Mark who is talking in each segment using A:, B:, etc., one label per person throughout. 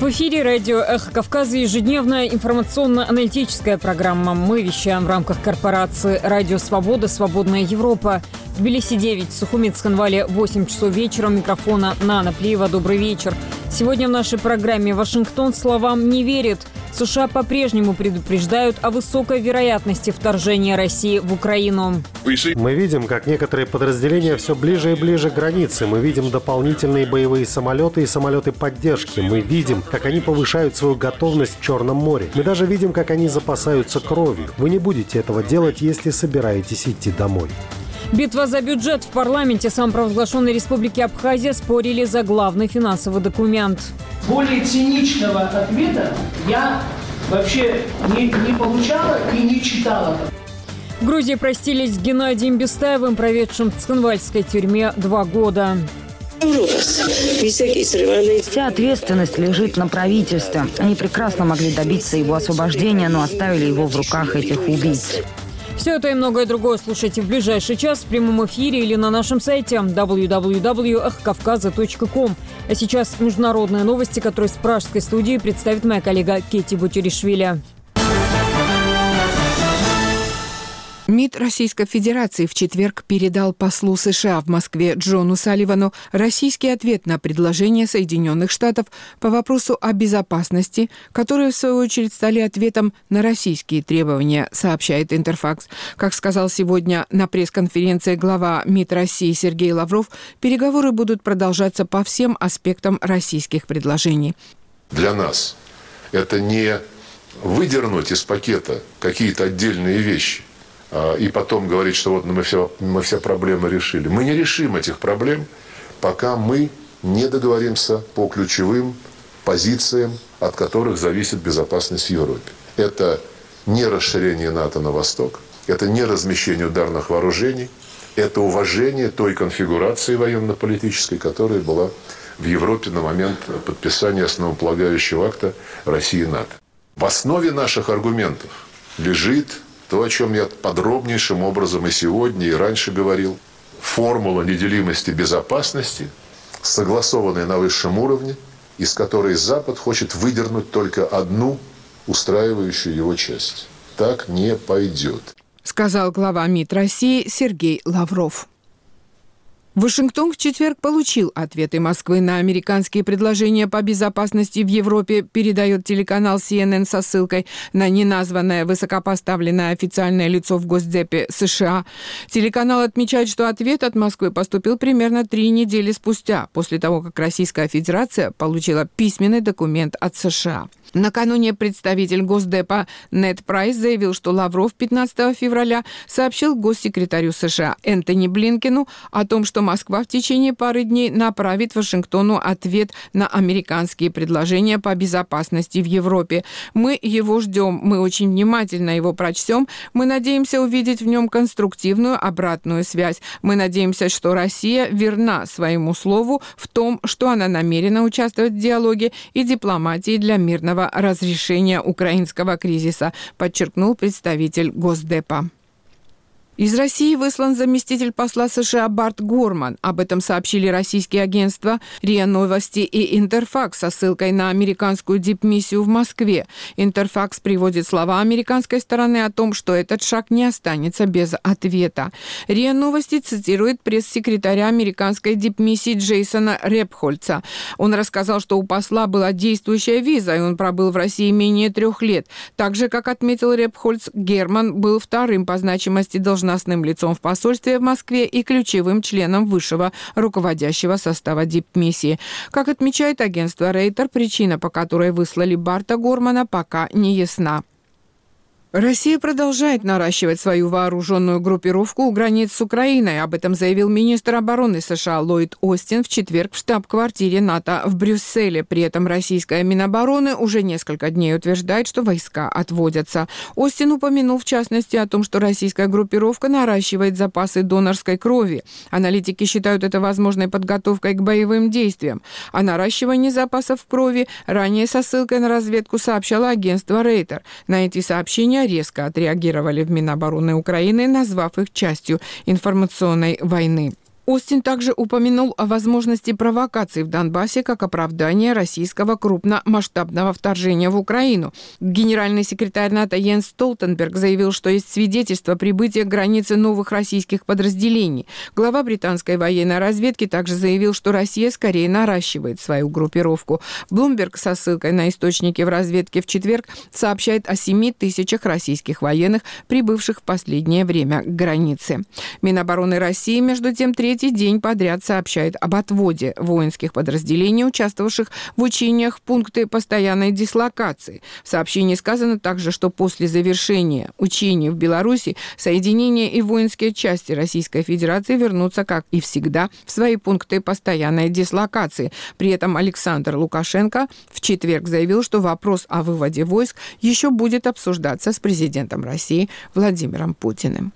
A: В эфире радио «Эхо Кавказа» ежедневная информационно-аналитическая программа. Мы вещаем в рамках корпорации «Радио Свобода. Свободная Европа». В Тбилиси 9, в Сухумит-Сханвале 8 часов вечера. У микрофона Нана Плиева. Добрый вечер. Сегодня в нашей программе Вашингтон словам не верит. США по-прежнему предупреждают о высокой вероятности вторжения России в Украину.
B: Мы видим, как некоторые подразделения все ближе и ближе к границе. Мы видим дополнительные боевые самолеты и самолеты поддержки. Мы видим, как они повышают свою готовность в Черном море. Мы даже видим, как они запасаются кровью. Вы не будете этого делать, если собираетесь идти домой.
A: Битва за бюджет. В парламенте самопровозглашенной Республики Абхазия спорили за главный финансовый документ.
C: Более циничного ответа я вообще не получала и не читала.
A: В Грузии простились с Геннадием Бестаевым, проведшим в Цхинвальской тюрьме 2 года.
D: Вся ответственность лежит на правительстве. Они прекрасно могли добиться его освобождения, но оставили его в руках этих убийц.
A: Все это и многое другое слушайте в ближайший час в прямом эфире или на нашем сайте www.эхокавказа.ком. А сейчас международные новости, которые с пражской студии представит моя коллега Кетти Бутюришвили.
E: МИД Российской Федерации в четверг передал послу США в Москве Джону Салливану российский ответ на предложение Соединенных Штатов по вопросу о безопасности, которые, в свою очередь, стали ответом на российские требования, сообщает Интерфакс. Как сказал сегодня на пресс-конференции глава МИД России Сергей Лавров, переговоры будут продолжаться по всем аспектам российских предложений.
F: Для нас это не выдернуть из пакета какие-то отдельные вещи, и потом говорить, что вот мы все проблемы решили. Мы не решим этих проблем, пока мы не договоримся по ключевым позициям, от которых зависит безопасность в Европе. Это не расширение НАТО на восток, это не размещение ударных вооружений, это уважение той конфигурации военно-политической, которая была в Европе на момент подписания основополагающего акта России и НАТО. В основе наших аргументов лежит то, о чем я подробнейшим образом и сегодня, и раньше говорил. Формула неделимости безопасности, согласованная на высшем уровне, из которой Запад хочет выдернуть только одну устраивающую его часть. Так не пойдет,
E: сказал глава МИД России Сергей Лавров. Вашингтон в четверг получил ответы Москвы на американские предложения по безопасности в Европе, передает телеканал CNN со ссылкой на неназванное высокопоставленное официальное лицо в Госдепе США. Телеканал отмечает, что ответ от Москвы поступил примерно 3 недели спустя, после того, как Российская Федерация получила письменный документ от США. Накануне представитель Госдепа Нед Прайс заявил, что Лавров 15 февраля сообщил госсекретарю США Энтони Блинкену о том, что Москва в течение пары дней направит Вашингтону ответ на американские предложения по безопасности в Европе. Мы его ждем, мы очень внимательно его прочтем, мы надеемся увидеть в нем конструктивную обратную связь. Мы надеемся, что Россия верна своему слову в том, что она намерена участвовать в диалоге и дипломатии для мирного разрешения украинского кризиса, подчеркнул представитель Госдепа. Из России выслан заместитель посла США Барт Горман. Об этом сообщили российские агентства РИА Новости и Интерфакс со ссылкой на американскую дипмиссию в Москве. Интерфакс приводит слова американской стороны о том, что этот шаг не останется без ответа. РИА Новости цитирует пресс-секретаря американской дипмиссии Джейсона Репхольца. Он рассказал, что у посла была действующая виза, и он пробыл в России менее 3 лет. Так же, как отметил Репхольц, Герман был вторым по значимости должностным лицом в посольстве в Москве и ключевым членом высшего руководящего состава дипмиссии. Как отмечает агентство Рейтер, причина, по которой выслали Барта Гормана, пока не ясна. Россия продолжает наращивать свою вооруженную группировку у границ с Украиной. Об этом заявил министр обороны США Ллойд Остин в четверг в штаб-квартире НАТО в Брюсселе. При этом российская Минобороны уже несколько дней утверждает, что войска отводятся. Остин упомянул в частности о том, что российская группировка наращивает запасы донорской крови. Аналитики считают это возможной подготовкой к боевым действиям. О наращивании запасов крови ранее со ссылкой на разведку сообщало агентство Рейтер. На эти сообщения резко отреагировали в Минобороны Украины, назвав их частью информационной войны. Остин также упомянул о возможности провокаций в Донбассе как оправдание российского крупномасштабного вторжения в Украину. Генеральный секретарь НАТО Йенс Столтенберг заявил, что есть свидетельство прибытия к границе новых российских подразделений. Глава британской военной разведки также заявил, что Россия скорее наращивает свою группировку. Bloomberg со ссылкой на источники в разведке в четверг сообщает о 7 тысячах российских военных, прибывших в последнее время к границе. Минобороны России, между тем, третий день подряд сообщает об отводе воинских подразделений, участвовавших в учениях в пункты постоянной дислокации. В сообщении сказано также, что после завершения учений в Беларуси соединения и воинские части Российской Федерации вернутся, как и всегда, в свои пункты постоянной дислокации. При этом Александр Лукашенко в четверг заявил, что вопрос о выводе войск еще будет обсуждаться с президентом России Владимиром Путиным.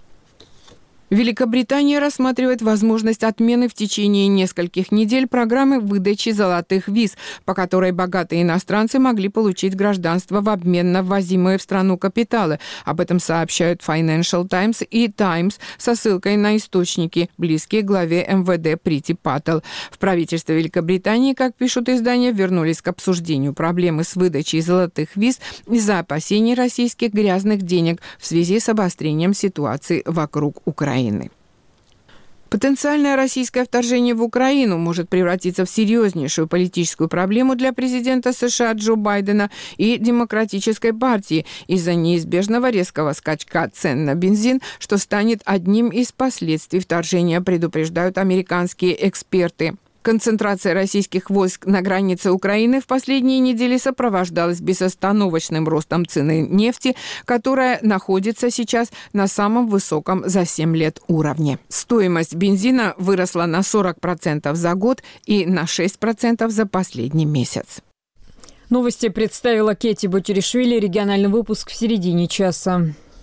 E: Великобритания рассматривает возможность отмены в течение нескольких недель программы выдачи золотых виз, по которой богатые иностранцы могли получить гражданство в обмен на ввозимые в страну капиталы. Об этом сообщают Financial Times и Times со ссылкой на источники, близкие главе МВД Прити Паттел. В правительстве Великобритании, как пишут издания, вернулись к обсуждению проблемы с выдачей золотых виз из-за опасений российских грязных денег в связи с обострением ситуации вокруг Украины. Потенциальное российское вторжение в Украину может превратиться в серьезнейшую политическую проблему для президента США Джо Байдена и Демократической партии из-за неизбежного резкого скачка цен на бензин, что станет одним из последствий вторжения, предупреждают американские эксперты. Концентрация российских войск на границе Украины в последние недели сопровождалась безостановочным ростом цены нефти, которая находится сейчас на самом высоком за 7 лет уровне. Стоимость бензина выросла на 40% за год и на 6% за последний месяц.
A: Новости представила Кетти Бутиришвили. Региональный выпуск в середине часа.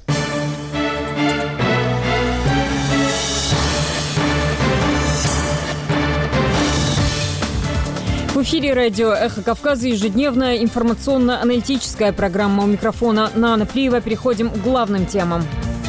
A: В эфире радио «Эхо Кавказа», ежедневная информационно-аналитическая программа. У микрофона Нана Плиева. Переходим к главным темам.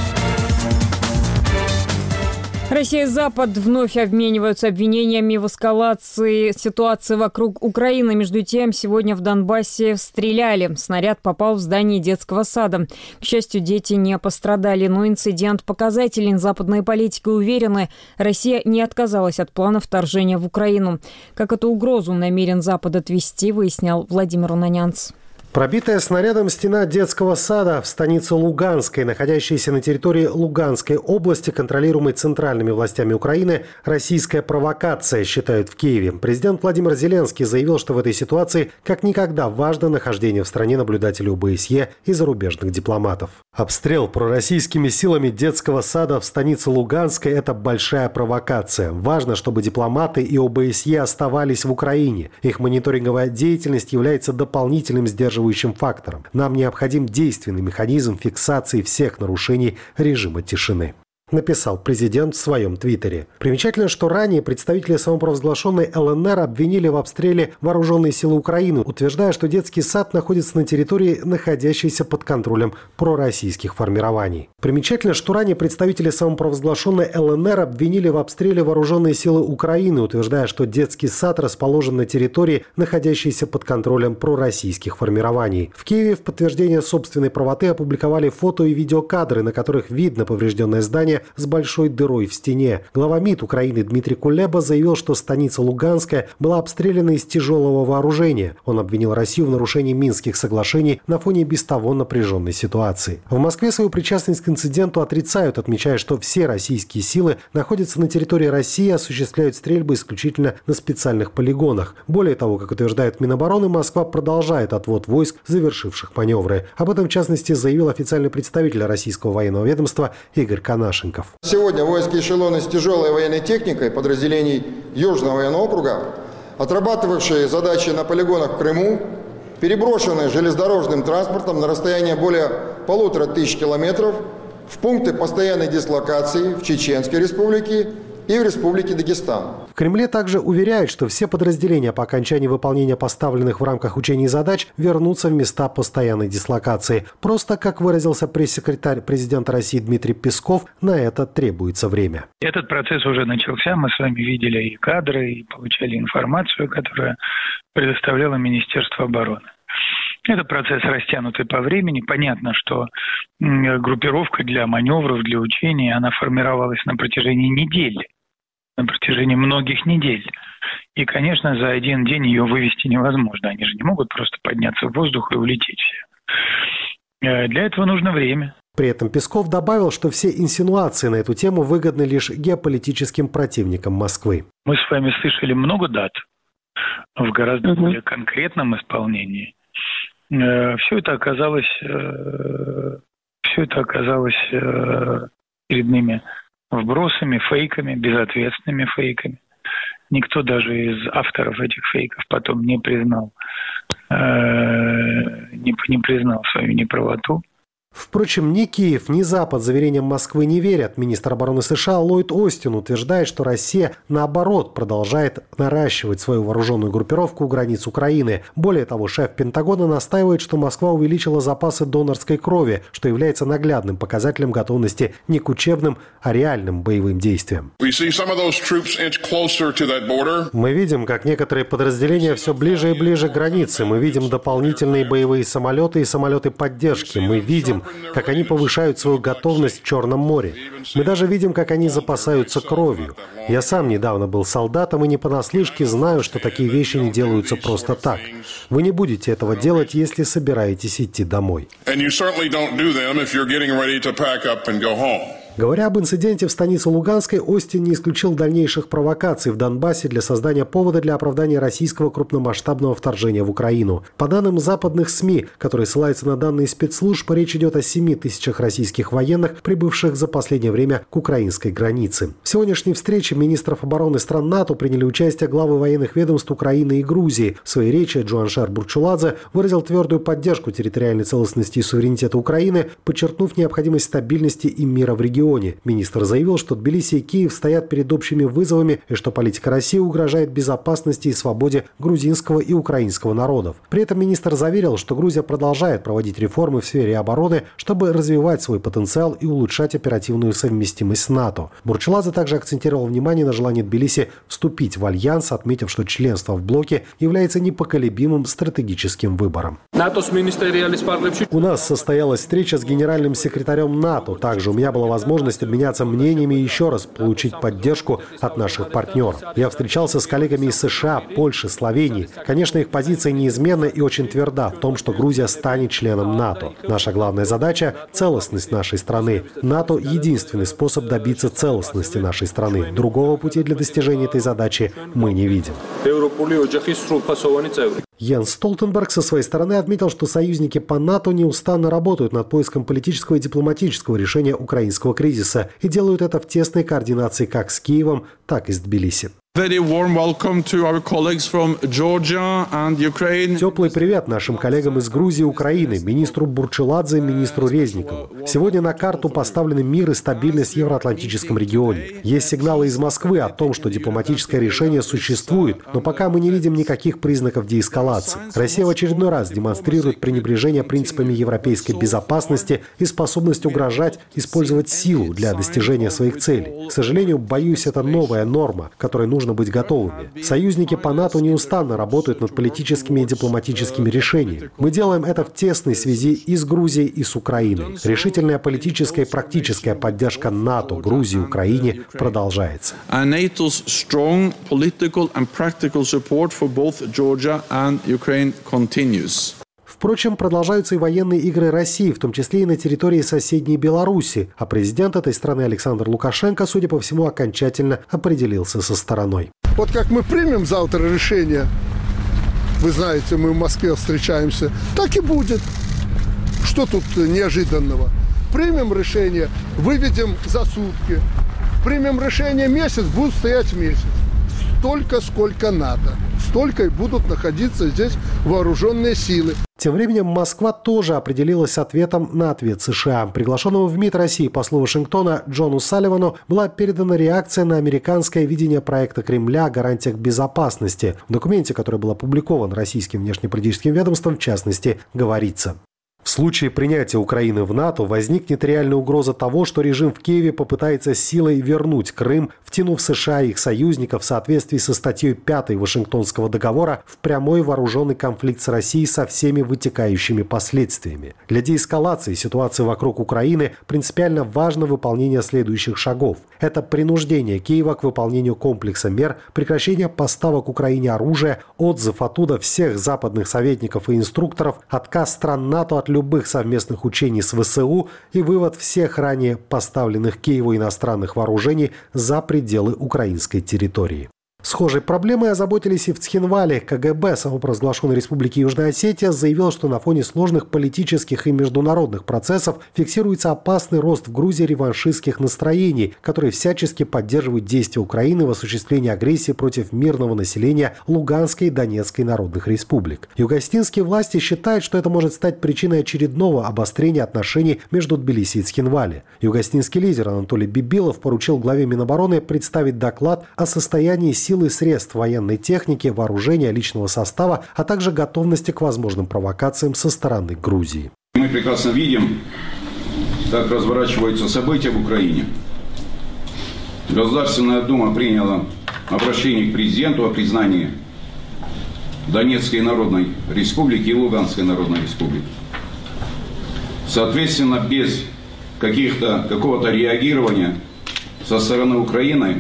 A: Россия и Запад вновь обмениваются обвинениями в эскалации ситуации вокруг Украины. Между тем, сегодня в Донбассе стреляли. Снаряд попал в здание детского сада. К счастью, дети не пострадали, но инцидент показателен. Западные политики уверены, Россия не отказалась от плана вторжения в Украину. Как эту угрозу намерен Запад отвести, выяснял Владимир Унанянц.
B: Пробитая снарядом стена детского сада в станице Луганской, находящейся на территории Луганской области, контролируемой центральными властями Украины, российская провокация, считают в Киеве. Президент Владимир Зеленский заявил, что в этой ситуации как никогда важно нахождение в стране наблюдателей ОБСЕ и зарубежных дипломатов. Обстрел пророссийскими силами детского сада в станице Луганской – это большая провокация. Важно, чтобы дипломаты и ОБСЕ оставались в Украине. Их мониторинговая деятельность является дополнительным сдерживающим фактором. Нам необходим действенный механизм фиксации всех нарушений режима тишины, написал президент в своем твиттере. Примечательно, что ранее представители самопровозглашенной ЛНР обвинили в обстреле вооруженные силы Украины, утверждая, что детский сад находится на территории, находящейся под контролем пророссийских формирований. Примечательно, что ранее представители самопровозглашенной ЛНР обвинили в обстреле вооруженные силы Украины, утверждая, что детский сад расположен на территории, находящейся под контролем пророссийских формирований. В Киеве в подтверждение собственной правоты опубликовали фото и видеокадры, на которых видно поврежденное здание с большой дырой в стене. Глава МИД Украины Дмитрий Кулеба заявил, что станица Луганская была обстреляна из тяжелого вооружения. Он обвинил Россию в нарушении Минских соглашений на фоне без того напряженной ситуации. В Москве свою причастность к инциденту отрицают, отмечая, что все российские силы находятся на территории России и осуществляют стрельбы исключительно на специальных полигонах. Более того, как утверждает Минобороны, Москва продолжает отвод войск, завершивших маневры. Об этом, в частности, заявил официальный представитель российского военного ведомства Игорь Канашенков.
G: Сегодня воинские эшелоны с тяжелой военной техникой подразделений Южного военного округа, отрабатывавшие задачи на полигонах в Крыму, переброшены железнодорожным транспортом на расстояние более 1500 километров в пункты постоянной дислокации в Чеченской Республике и в Республике Дагестан.
B: В Кремле также уверяют, что все подразделения по окончании выполнения поставленных в рамках учений задач вернутся в места постоянной дислокации. Просто, как выразился пресс-секретарь президента России Дмитрий Песков, на это требуется время.
H: Этот процесс уже начался. Мы с вами видели и кадры, и получали информацию, которую предоставляло Министерство обороны. Это процесс растянутый по времени. Понятно, что группировка для маневров, для учений, она формировалась на протяжении недели, на протяжении многих недель. И, конечно, за один день ее вывести невозможно. Они же не могут просто подняться в воздух и улететь все. Для этого нужно время.
B: При этом Песков добавил, что все инсинуации на эту тему выгодны лишь геополитическим противникам Москвы. Мы
H: с вами слышали много дат в гораздо более конкретном исполнении. Все это оказалось очередными вбросами, фейками, безответственными фейками. Никто даже из авторов этих фейков потом не признал свою неправоту.
B: Впрочем, ни Киев, ни Запад заверениям Москвы не верят. Министр обороны США Ллойд Остин утверждает, что Россия, наоборот, продолжает наращивать свою вооруженную группировку у границ Украины. Более того, шеф Пентагона настаивает, что Москва увеличила запасы донорской крови, что является наглядным показателем готовности не к учебным, а реальным боевым действиям. Мы видим, как некоторые подразделения все ближе и ближе к границе. Мы видим дополнительные боевые самолеты и самолеты поддержки. Мы видим, как они повышают свою готовность в Черном море. Мы даже видим, как они запасаются кровью. Я сам недавно был солдатом и не понаслышке знаю, что такие вещи не делаются просто так. Вы не будете этого делать, если собираетесь идти домой. Говоря об инциденте в станице Луганской, Остин не исключил дальнейших провокаций в Донбассе для создания повода для оправдания российского крупномасштабного вторжения в Украину. По данным западных СМИ, которые ссылаются на данные спецслужб, речь идет о 7 тысячах российских военных, прибывших за последнее время к украинской границе. В сегодняшней встрече министров обороны стран НАТО приняли участие главы военных ведомств Украины и Грузии. В своей речи Джуаншер Бурчуладзе выразил твердую поддержку территориальной целостности и суверенитета Украины, подчеркнув необходимость стабильности и мира в регионе. Министр заявил, что Тбилиси и Киев стоят перед общими вызовами и что политика России угрожает безопасности и свободе грузинского и украинского народов. При этом министр заверил, что Грузия продолжает проводить реформы в сфере обороны, чтобы развивать свой потенциал и улучшать оперативную совместимость с НАТО. Бурчуладзе также акцентировал внимание на желании Тбилиси вступить в альянс, отметив, что членство в блоке является непоколебимым стратегическим выбором. У нас состоялась встреча с генеральным секретарем НАТО. Также у меня была возможность обменяться мнениями и еще раз получить поддержку от наших партнеров. Я встречался с коллегами из США, Польши, Словении. Конечно, их позиция неизменна и очень тверда в том, что Грузия станет членом НАТО. Наша главная задача – целостность нашей страны. НАТО – единственный способ добиться целостности нашей страны. Другого пути для достижения этой задачи мы не видим. Йенс Столтенберг со своей стороны отметил, что союзники по НАТО неустанно работают над поиском политического и дипломатического решения украинского кризиса и делают это в тесной координации как с Киевом, так и с Тбилиси. Теплый привет нашим коллегам из Грузии и Украины, министру Бурчуладзе и министру Резникову. Сегодня на карту поставлены мир и стабильность в евроатлантическом регионе. Есть сигналы из Москвы о том, что дипломатическое решение существует, но пока мы не видим никаких признаков деэскалации. Россия в очередной раз демонстрирует пренебрежение принципами европейской безопасности и способность угрожать, использовать силу для достижения своих целей. К сожалению, боюсь, это новая норма, которой нужно быть готовыми. Союзники по НАТО неустанно работают над политическими и дипломатическими решениями. Мы делаем это в тесной связи и с Грузией, и с Украиной. Решительная политическая и практическая поддержка НАТО, Грузии и Украине продолжается. Впрочем, продолжаются и военные игры России, в том числе и на территории соседней Беларуси. А президент этой страны Александр Лукашенко, судя по всему, окончательно определился со стороной.
I: Вот как мы примем завтра решение, вы знаете, мы в Москве встречаемся, так и будет. Что тут неожиданного? Примем решение, выведем за сутки. Примем решение месяц, будут стоять месяц. Столько, сколько надо. столько и будут находиться здесь вооруженные силы.
B: Тем временем Москва тоже определилась ответом на ответ США. Приглашенному в МИД России послу Вашингтона Джону Салливану была передана реакция на американское видение проекта Кремля о гарантиях безопасности. В документе, который был опубликован российским внешнеполитическим ведомством, в частности, говорится: в случае принятия Украины в НАТО возникнет реальная угроза того, что режим в Киеве попытается силой вернуть Крым, втянув США и их союзников в соответствии со статьей 5 Вашингтонского договора в прямой вооруженный конфликт с Россией со всеми вытекающими последствиями. Для деэскалации ситуации вокруг Украины принципиально важно выполнение следующих шагов. Это принуждение Киева к выполнению комплекса мер, прекращение поставок Украине оружия, отзыв оттуда всех западных советников и инструкторов, отказ стран НАТО от любых совместных учений с ВСУ и вывод всех ранее поставленных Киеву иностранных вооружений за пределы украинской территории. Схожей проблемой озаботились и в Цхинвале. КГБ самопровозглашенной Республики Южная Осетия заявил, что на фоне сложных политических и международных процессов фиксируется опасный рост в Грузии реваншистских настроений, которые всячески поддерживают действия Украины в осуществлении агрессии против мирного населения Луганской и Донецкой народных республик. Юго-остинские власти считают, что это может стать причиной очередного обострения отношений между Тбилиси и Цхинвали. Юго-остинский лидер Анатолий Бибилов поручил главе Минобороны представить доклад о состоянии сил и средств военной техники, вооружения, личного состава, а также готовности к возможным провокациям со стороны Грузии.
J: Мы прекрасно видим, как разворачиваются события в Украине. Государственная Дума приняла обращение к президенту о признании Донецкой Народной Республики и Луганской Народной Республики. Соответственно, без какого-то реагирования со стороны Украины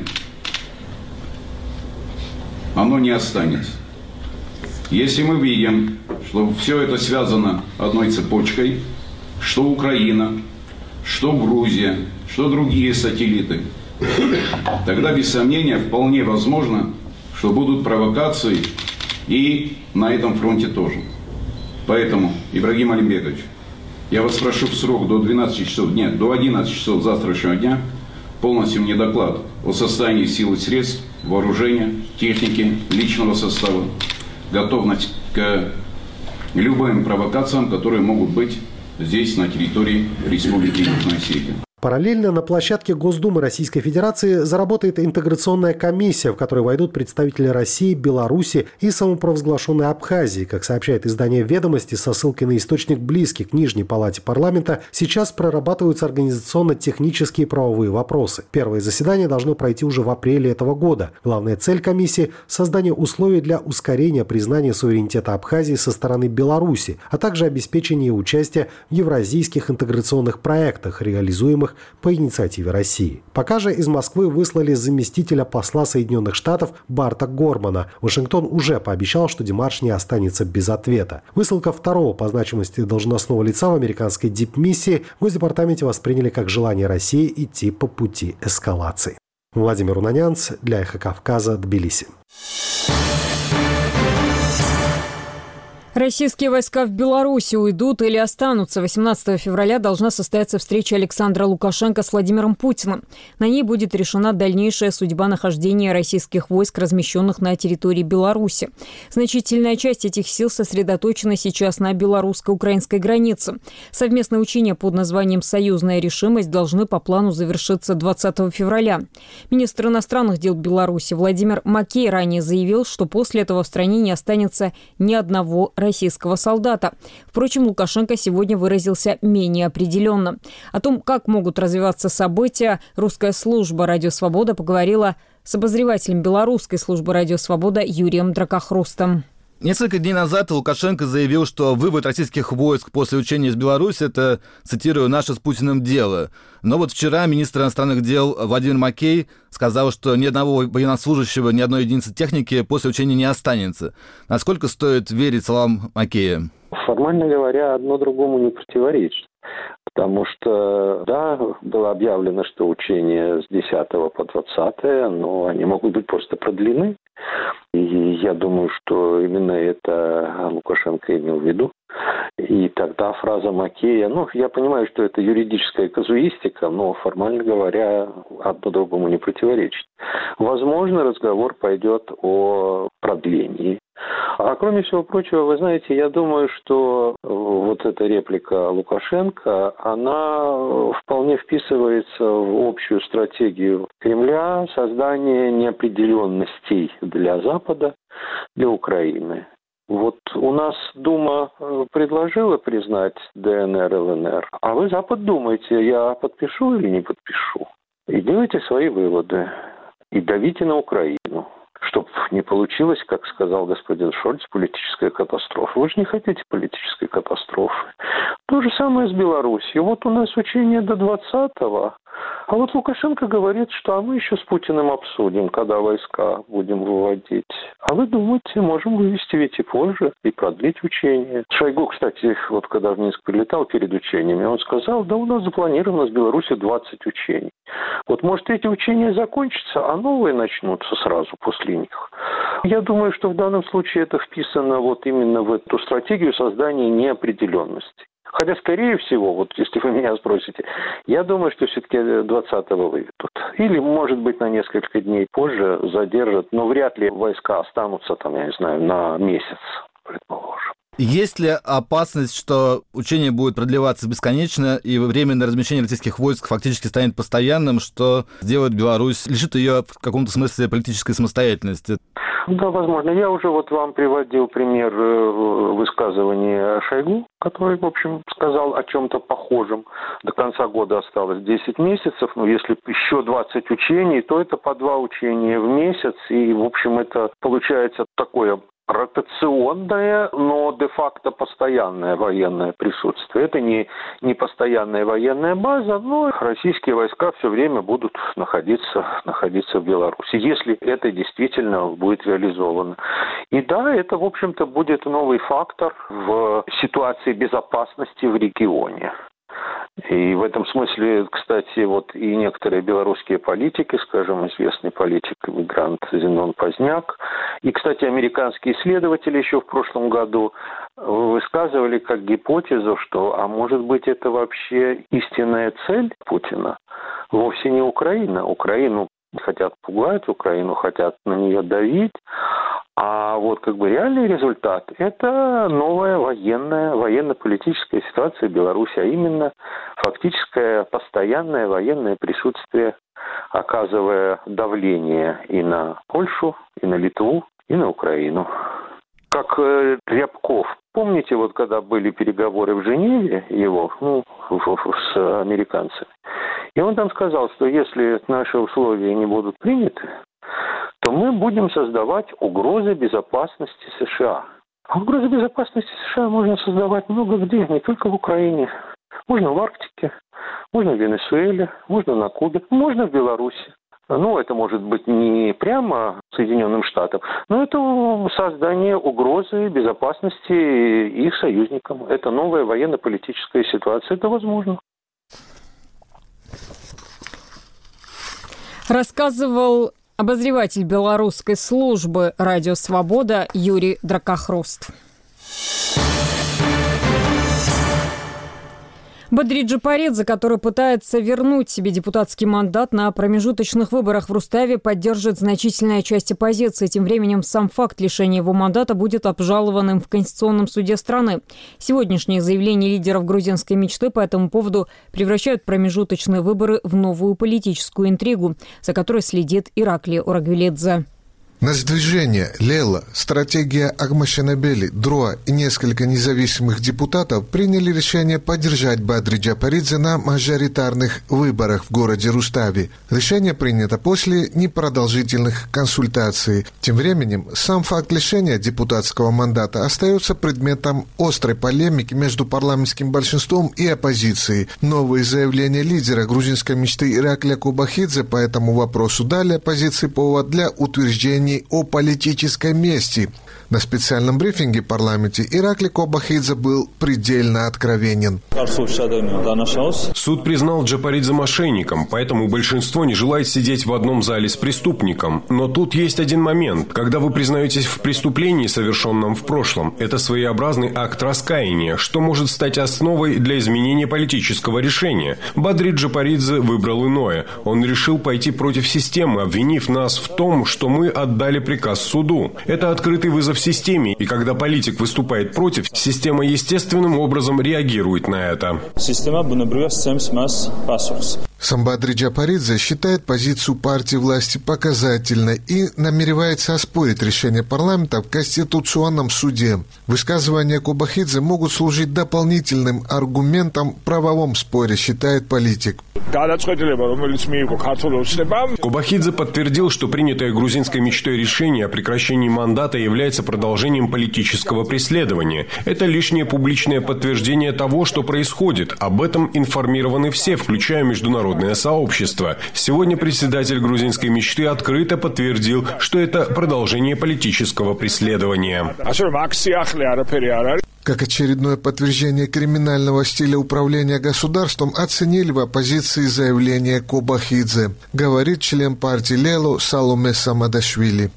J: оно не останется. Если мы видим, что все это связано одной цепочкой, что Украина, что Грузия, что другие сателлиты, тогда без сомнения вполне возможно, что будут провокации и на этом фронте тоже. Поэтому, Ибрагим Алимбекович, я вас прошу в срок до 11 часов завтрашнего дня полностью мне доклад о состоянии сил и средств, вооружения, техники, личного состава, готовность к любым провокациям, которые могут быть здесь, на территории Республики Южная Осетия.
B: Параллельно на площадке Госдумы Российской Федерации заработает интеграционная комиссия, в которую войдут представители России, Беларуси и самопровозглашенной Абхазии. Как сообщает издание «Ведомости» со ссылкой на источник, близкий к Нижней палате парламента, сейчас прорабатываются организационно-технические и правовые вопросы. Первое заседание должно пройти уже в апреле этого года. Главная цель комиссии – создание условий для ускорения признания суверенитета Абхазии со стороны Беларуси, а также обеспечения участия в евразийских интеграционных проектах, реализуемых по инициативе России. Пока же из Москвы выслали заместителя посла Соединенных Штатов Барта Гормана. Вашингтон уже пообещал, что демарш не останется без ответа. Высылка второго по значимости должностного лица в американской дипмиссии в Госдепартаменте восприняли как желание России идти по пути эскалации. Владимир Унанянц для «Эхо Кавказа», Тбилиси.
A: Российские войска в Беларуси уйдут или останутся. 18 февраля должна состояться встреча Александра Лукашенко с Владимиром Путиным. На ней будет решена дальнейшая судьба нахождения российских войск, размещенных на территории Беларуси. Значительная часть этих сил сосредоточена сейчас на белорусско-украинской границе. Совместные учения под названием «Союзная решимость» должны по плану завершиться 20 февраля. Министр иностранных дел Беларуси Владимир Макей ранее заявил, что после этого в стране не останется ни одного российского солдата. Впрочем, Лукашенко сегодня выразился менее определенно. О том, как могут развиваться события, русская служба «Радио Свобода» поговорила с обозревателем белорусской службы «Радио Свобода» Юрием Дракохрустом.
K: Несколько дней назад Лукашенко заявил, что вывод российских войск после учения из Беларуси – это, цитирую, «наше с Путиным дело». Но вот вчера министр иностранных дел Владимир Макей сказал, что ни одного военнослужащего, ни одной единицы техники после учения не останется. Насколько стоит верить словам Макея?
L: Формально говоря, одно другому не противоречит. Потому что, да, было объявлено, что учения с 10 по 20, но они могут быть просто продлены. И я думаю, что именно это Лукашенко имел в виду. И тогда фраза Макея, я понимаю, что это юридическая казуистика, но формально говоря, одно другому не противоречит. Возможно, разговор пойдет о продлении А кроме всего прочего, вы знаете, я думаю, что вот эта реплика Лукашенко, она вполне вписывается в общую стратегию Кремля создания неопределенностей для Запада, для Украины. Вот у нас Дума предложила признать ДНР, ЛНР, а вы, Запад, думаете, я подпишу или не подпишу? И делайте свои выводы. И давите на Украину, чтобы не получилось, как сказал господин Шольц, политическая катастрофа. Вы же не хотите политической катастрофы. То же самое с Беларусью. Вот у нас учение до 20-го, а вот Лукашенко говорит, что мы еще с Путиным обсудим, когда войска будем выводить. А вы думаете, можем вывести ведь и позже, и продлить учение. Шойгу, кстати, вот когда в Минск прилетал перед учениями, он сказал, да у нас запланировано с Беларусью 20 учений. Вот может эти учения закончатся, а новые начнутся сразу после них. Я думаю, что в данном случае это вписано вот именно в эту стратегию создания неопределенности. Хотя, скорее всего, вот если вы меня спросите, я думаю, что все-таки 20-го выведут. Или, может быть, на несколько дней позже задержат, но вряд ли войска останутся там, я не знаю, на месяц, предположим.
K: Есть ли опасность, что учение будет продлеваться бесконечно, и временное размещение российских войск фактически станет постоянным, что сделает Беларусь, лишит ее в каком-то смысле политической самостоятельности?
L: Да, возможно. Я уже вот вам приводил пример высказывания Шойгу, который, в общем, сказал о чем-то похожем. До конца года осталось 10 месяцев, но если еще 20 учений, то это по 2 учения в месяц, и, в общем, это получается такое ротационное, но де-факто постоянное военное присутствие. Это не постоянная военная база, но российские войска все время будут находиться в Беларуси, если это действительно будет реализовано. И да, это, в общем-то, будет новый фактор в ситуации безопасности в регионе. И в этом смысле, кстати, вот и некоторые белорусские политики, скажем, известный политик-иммигрант Зенон Поздняк, и, кстати, американские исследователи еще в прошлом году высказывали как гипотезу, что, а может быть, это вообще истинная цель Путина? Вовсе не Украина. Украину хотят пугать, Украину хотят на нее давить. А вот как бы реальный результат – это новая военно-политическая ситуация в Беларуси, а именно фактическое постоянное военное присутствие, оказывая давление и на Польшу, и на Литву, и на Украину. Как Рябков. Помните, вот когда были переговоры в Женеве его, с американцами, и он там сказал, что если наши условия не будут приняты, то мы будем создавать угрозы безопасности США. А угрозы безопасности США можно создавать много где, не только в Украине. Можно в Арктике, можно в Венесуэле, можно на Кубе, можно в Беларуси. Ну, это может быть не прямо Соединенным Штатам, но это создание угрозы безопасности их союзникам. Это новая военно-политическая ситуация. Это возможно.
A: Рассказывал обозреватель белорусской службы «Радио Свобода» Юрий Дракохруст. Бадри Джапаридзе, который пытается вернуть себе депутатский мандат на промежуточных выборах в Руставе, поддержит значительная часть оппозиции. Тем временем сам факт лишения его мандата будет обжалованным в Конституционном суде страны. Сегодняшние заявления лидеров грузинской мечты по этому поводу превращают промежуточные выборы в новую политическую интригу, за которой следит Ираклий Орагвелидзе.
M: Нацдвижение, Лела, стратегия Агмашенабели, Дроа и несколько независимых депутатов приняли решение поддержать Бадри Джапаридзе на мажоритарных выборах в городе Руставе. Решение принято после непродолжительных консультаций. Тем временем, сам факт лишения депутатского мандата остается предметом острой полемики между парламентским большинством и оппозицией. Новые заявления лидера грузинской мечты Ираклия Кобахидзе по этому вопросу дали оппозиции повод для утверждения о политической мести. На специальном брифинге в парламенте Ираклий Кобахидзе был предельно откровенен.
N: Суд признал Джапаридзе мошенником, поэтому большинство не желает сидеть в одном зале с преступником. Но тут есть один момент. Когда вы признаетесь в преступлении, совершенном в прошлом, это своеобразный акт раскаяния, что может стать основой для изменения политического решения. Бадри Джапаридзе выбрал иное. Он решил пойти против системы, обвинив нас в том, что мы отдали отдали приказ суду. Это открытый вызов системе, и когда политик выступает против, система естественным образом реагирует на это.
M: Самбадри Джапаридзе считает позицию партии власти показательной и намеревается оспорить решение парламента в Конституционном суде. Высказывания Кобахидзе могут служить дополнительным аргументом в правовом споре, считает политик.
N: Кобахидзе подтвердил, что принятое грузинской мечтой решение о прекращении мандата является продолжением политического преследования. Это лишнее публичное подтверждение того, что происходит. Об этом информированы все, включая международное сообщество. Сегодня председатель грузинской мечты открыто подтвердил, что это продолжение политического преследования.
M: Как очередное подтверждение криминального стиля управления государством оценили в оппозиции заявление Кобахидзе, говорит член партии Лело Саломе Самадашвили.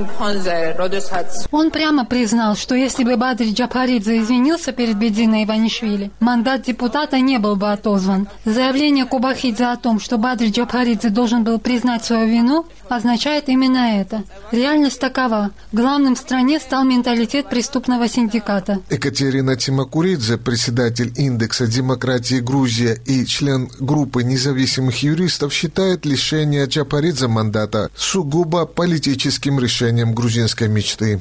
O: Он прямо признал, что если бы Бадри Джапаридзе извинился перед Бедзиной Иванишвили, мандат депутата не был бы отозван. Заявление Кобахидзе о том, что Бадри Джапаридзе должен был признать свою вину, означает именно это. Реальность такова. Главным в стране стал менталитет преступного синдиката.
M: Екатерина Тимакуридзе, председатель индекса демократии Грузия и член группы независимых юристов, считает лишение Джапаридзе мандата сугубо политическим решением грузинской мечты.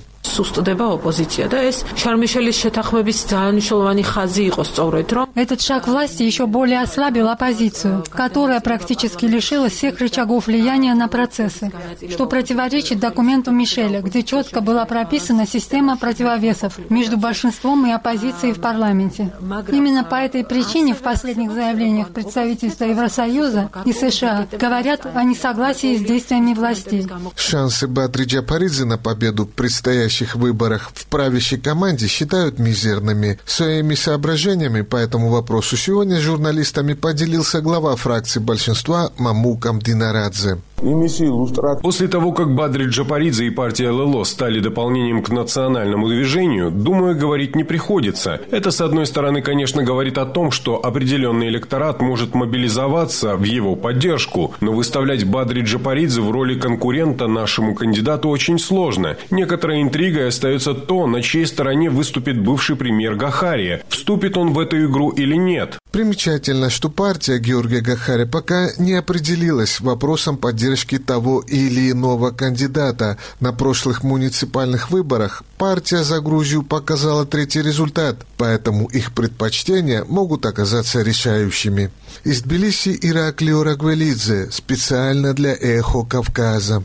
O: Этот шаг власти еще более ослабил оппозицию, которая практически лишилась всех рычагов влияния на процессы, что противоречит документу Мишеля, где четко была прописана система противовесов между большинством и оппозицией в парламенте. Именно по этой причине в последних заявлениях представительства Евросоюза и США говорят о несогласии с действиями властей.
M: Шансы Бадри Джапаридзе на победу в предстоящих выборах в правящей команде считают мизерными. Своими соображениями по этому вопросу сегодня с журналистами поделился глава фракции большинства Мамук Амдинарадзе.
N: После того, как Бадри Джапаридзе и партия ЛЛО стали дополнением к национальному движению, думаю, говорить не приходится. Это, с одной стороны, конечно, говорит о том, что определенный электорат может мобилизоваться в его поддержку, но выставлять Бадри Джапаридзе в роли конкурента нашему кандидату очень сложно. Некоторой интригой остается то, на чьей стороне выступит бывший премьер Гахария. Вступит он в эту игру или нет?
M: Примечательно, что партия Георгия Гахари пока не определилась вопросом поддержки того или иного кандидата. На прошлых муниципальных выборах партия «За Грузию» показала третий результат, поэтому их предпочтения могут оказаться решающими. Из Тбилиси Ираклио Рагвелидзе, специально для «Эхо Кавказа».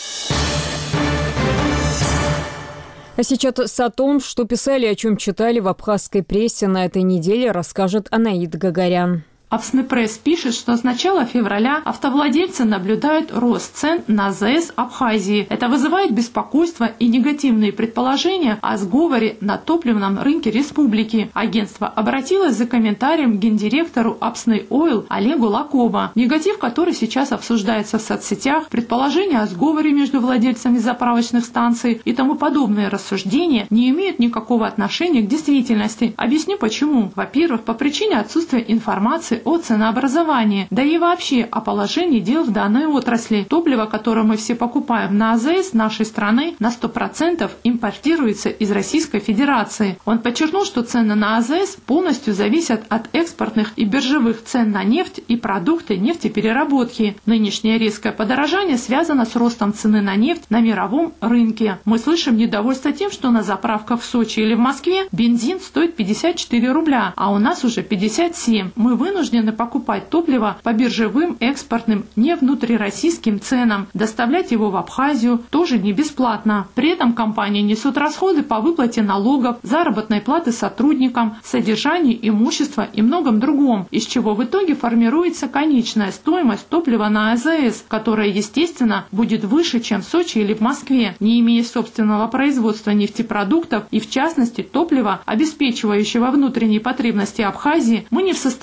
A: А сейчас о том, что писали, о чем читали в абхазской прессе на этой неделе, расскажет Анаид Гагарян.
P: Абсны пресс пишет, что с начала февраля автовладельцы наблюдают рост цен на АЗС Абхазии. Это вызывает беспокойство и негативные предположения о сговоре на топливном рынке республики. Агентство обратилось за комментарием к гендиректору Абсны Ойл Олегу Лакоба. Негатив, который сейчас обсуждается в соцсетях, предположения о сговоре между владельцами заправочных станций и тому подобные рассуждения не имеют никакого отношения к действительности. Объясню почему. Во-первых, по причине отсутствия информации о ценообразовании, да и вообще о положении дел в данной отрасли. Топливо, которое мы все покупаем на АЗС нашей страны, на 100% импортируется из Российской Федерации. Он подчеркнул, что цены на АЗС полностью зависят от экспортных и биржевых цен на нефть и продукты нефтепереработки. Нынешнее резкое подорожание связано с ростом цены на нефть на мировом рынке. Мы слышим недовольство тем, что на заправках в Сочи или в Москве бензин стоит 54 рубля, а у нас уже 57. Мы вынуждены покупать топливо по биржевым, экспортным, не внутрироссийским ценам. Доставлять его в Абхазию тоже не бесплатно. При этом компании несут расходы по выплате налогов, заработной платы сотрудникам, содержанию имущества и многом другом, из чего в итоге формируется конечная стоимость топлива на АЗС, которая, естественно, будет выше, чем в Сочи или в Москве. Не имея собственного производства нефтепродуктов и, в частности, топлива, обеспечивающего внутренние потребности Абхазии, мы не в состоянии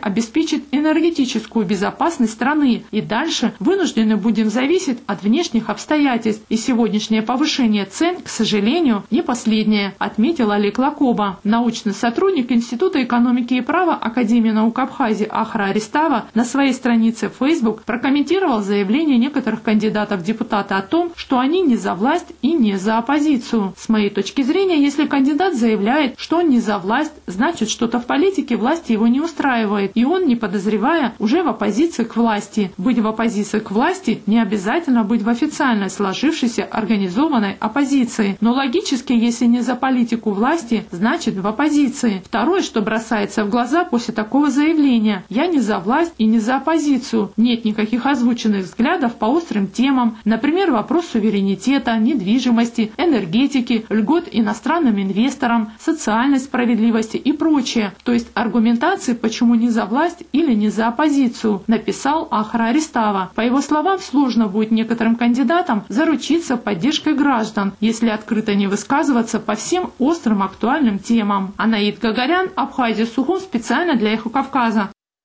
P: обеспечит энергетическую безопасность страны, и дальше вынуждены будем зависеть от внешних обстоятельств. И сегодняшнее повышение цен, к сожалению, не последнее, отметил Олег Лакоба. Научный сотрудник Института экономики и права Академии наук Абхазии Ахра Аристава на своей странице в Facebook прокомментировал заявление некоторых кандидатов в депутаты о том, что они не за власть и не за оппозицию. С моей точки зрения, если кандидат заявляет, что он не за власть, значит, что-то в политике власти его не устраивает, и он, не подозревая, уже в оппозиции к власти. Быть в оппозиции к власти не обязательно быть в официально сложившейся организованной оппозиции. Но логически, если не за политику власти, значит в оппозиции. Второе, что бросается в глаза после такого заявления: я не за власть и не за оппозицию. Нет никаких озвученных взглядов по острым темам, например, вопрос суверенитета, недвижимости, энергетики, льгот иностранным инвесторам, социальной справедливости и прочее. То есть аргументации, почему не за власть или не за оппозицию, написал Ахра Аристава. По его словам, сложно будет некоторым кандидатам заручиться поддержкой граждан, если открыто не высказываться по всем острым актуальным темам. Анаид Гагарян, Абхазия, Сухум, специально для Эхо Кавказа.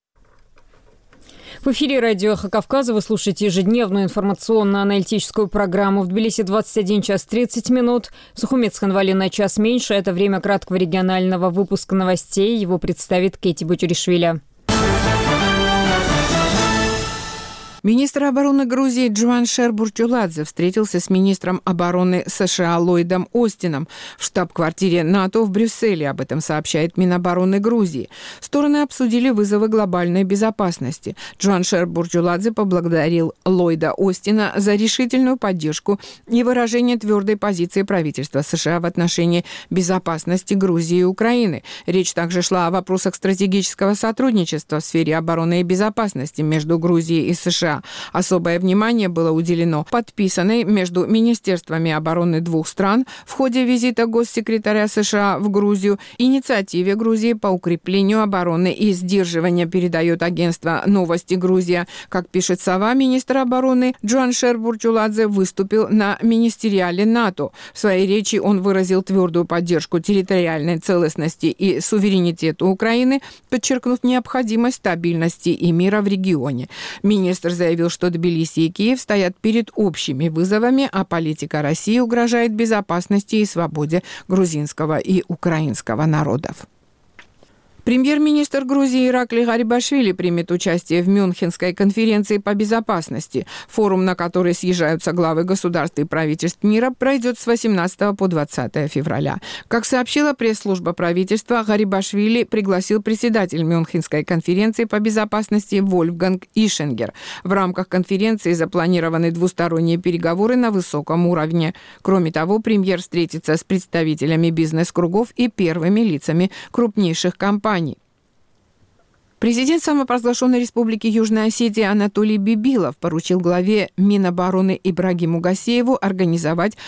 A: В эфире радио «Эхо Кавказа» вы слушаете ежедневную информационно-аналитическую программу. В Тбилиси 21 час 30 минут. В Сухуме Цхинвали на час меньше. Это время краткого регионального выпуска новостей. Его представит Кэти Бутюришвили.
E: Министр обороны Грузии Джуваншир Бурчуладзе встретился с министром обороны США Ллойдом Остином в штаб-квартире НАТО в Брюсселе. Об этом сообщает Минобороны Грузии. Стороны обсудили вызовы глобальной безопасности. Джуваншир Бурчуладзе поблагодарил Ллойда Остина за решительную поддержку и выражение твердой позиции правительства США в отношении безопасности Грузии и Украины. Речь также шла о вопросах стратегического сотрудничества в сфере обороны и безопасности между Грузией и США. Особое внимание было уделено подписанной между министерствами обороны двух стран в ходе визита госсекретаря США в Грузию инициативе Грузии по укреплению обороны и сдерживания, передает агентство «Новости Грузия». Как пишет СОВА, министр обороны Джуваншир Бурчуладзе выступил на министериале НАТО. В своей речи он выразил твердую поддержку территориальной целостности и суверенитету Украины, подчеркнув необходимость стабильности и мира в регионе. Министр заявил, что Тбилиси и Киев стоят перед общими вызовами, а политика России угрожает безопасности и свободе грузинского и украинского народов. Премьер-министр Грузии Иракли Гарибашвили примет участие в Мюнхенской конференции по безопасности. Форум, на который съезжаются главы государств и правительств мира, пройдет с 18 по 20 февраля. Как сообщила пресс-служба правительства, Гарибашвили пригласил председатель Мюнхенской конференции по безопасности Вольфганг Ишингер. В рамках конференции запланированы двусторонние переговоры на высоком уровне. Кроме того, премьер встретится с представителями бизнес-кругов и первыми лицами крупнейших компаний. Президент самопровозглашенной Республики Южная Осетия Анатолий Бибилов поручил главе Минобороны Ибрагиму Гасееву организовать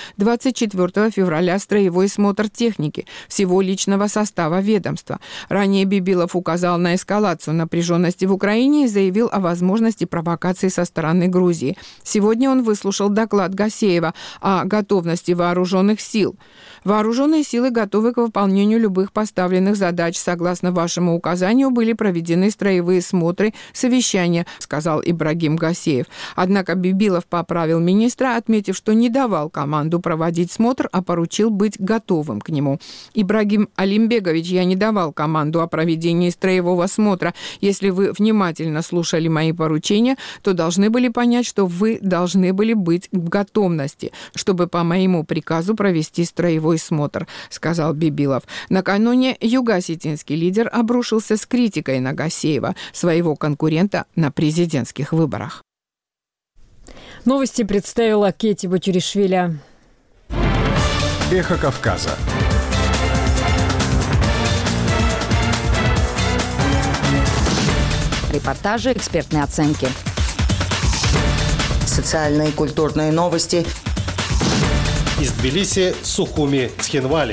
E: 24 февраля строевой смотр техники всего личного состава ведомства. Ранее Бибилов указал на эскалацию напряженности в Украине и заявил о возможности провокаций со стороны Грузии. Сегодня он выслушал доклад Гасеева о готовности вооруженных сил. Вооруженные силы готовы к выполнению любых поставленных задач. Согласно вашему указанию, были проведены строевые смотры, совещания, сказал Ибрагим Гасеев. Однако Бибилов поправил министра, отметив, что не давал команду проводить смотр, а поручил быть готовым к нему. Ибрагим Алимбегович, я не давал команду о проведении строевого смотра. Если вы внимательно слушали мои поручения, то должны были понять, что вы должны были быть в готовности, чтобы по моему приказу провести строевой смотр, сказал Бибилов. Накануне юго-осетинский лидер обрушился с критикой на Гасеева, своего конкурента на президентских выборах.
A: Новости представила Кэти Бутюришвили.
N: Эхо Кавказа.
Q: Репортажи, экспертные оценки. Социальные и культурные новости.
B: Из Тбилиси, Сухуми, Цхинвали.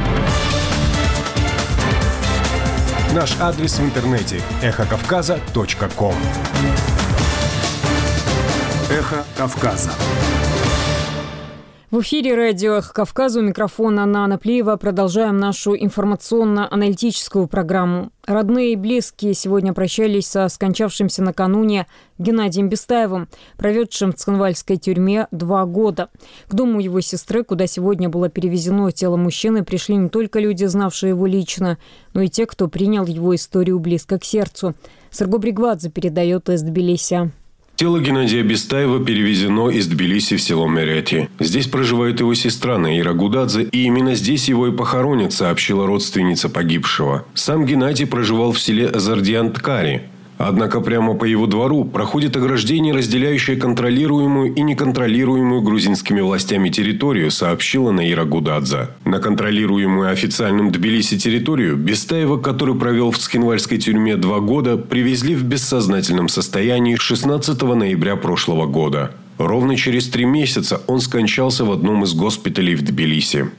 N: Наш адрес в интернете – эхокавказа.ком. Эхо Кавказа.
A: В эфире радио «Эхо Кавказа», у микрофона Анна Плиева. Продолжаем нашу информационно-аналитическую программу. Родные и близкие сегодня прощались со скончавшимся накануне Геннадием Бестаевым, проведшим в цхинвальской тюрьме 2 года. К дому его сестры, куда сегодня было перевезено тело мужчины, пришли не только люди, знавшие его лично, но и те, кто принял его историю близко к сердцу. Серго Бригвадзе передает из Тбилиси.
N: Тело Геннадия Бестаева перевезено из Тбилиси в село Мерети. Здесь проживает его сестра Наира Гудадзе, и именно здесь его и похоронят, сообщила родственница погибшего. Сам Геннадий проживал в селе Азардиан-Ткари. Однако прямо по его двору проходит ограждение, разделяющее контролируемую и неконтролируемую грузинскими властями территорию, сообщила Наира Гудадзе. На контролируемую официальным Тбилиси территорию Бестаева, который провел в цхинвальской тюрьме 2 года, привезли в бессознательном состоянии 16 ноября прошлого года. Ровно через 3 месяца он скончался в одном из госпиталей в Тбилиси.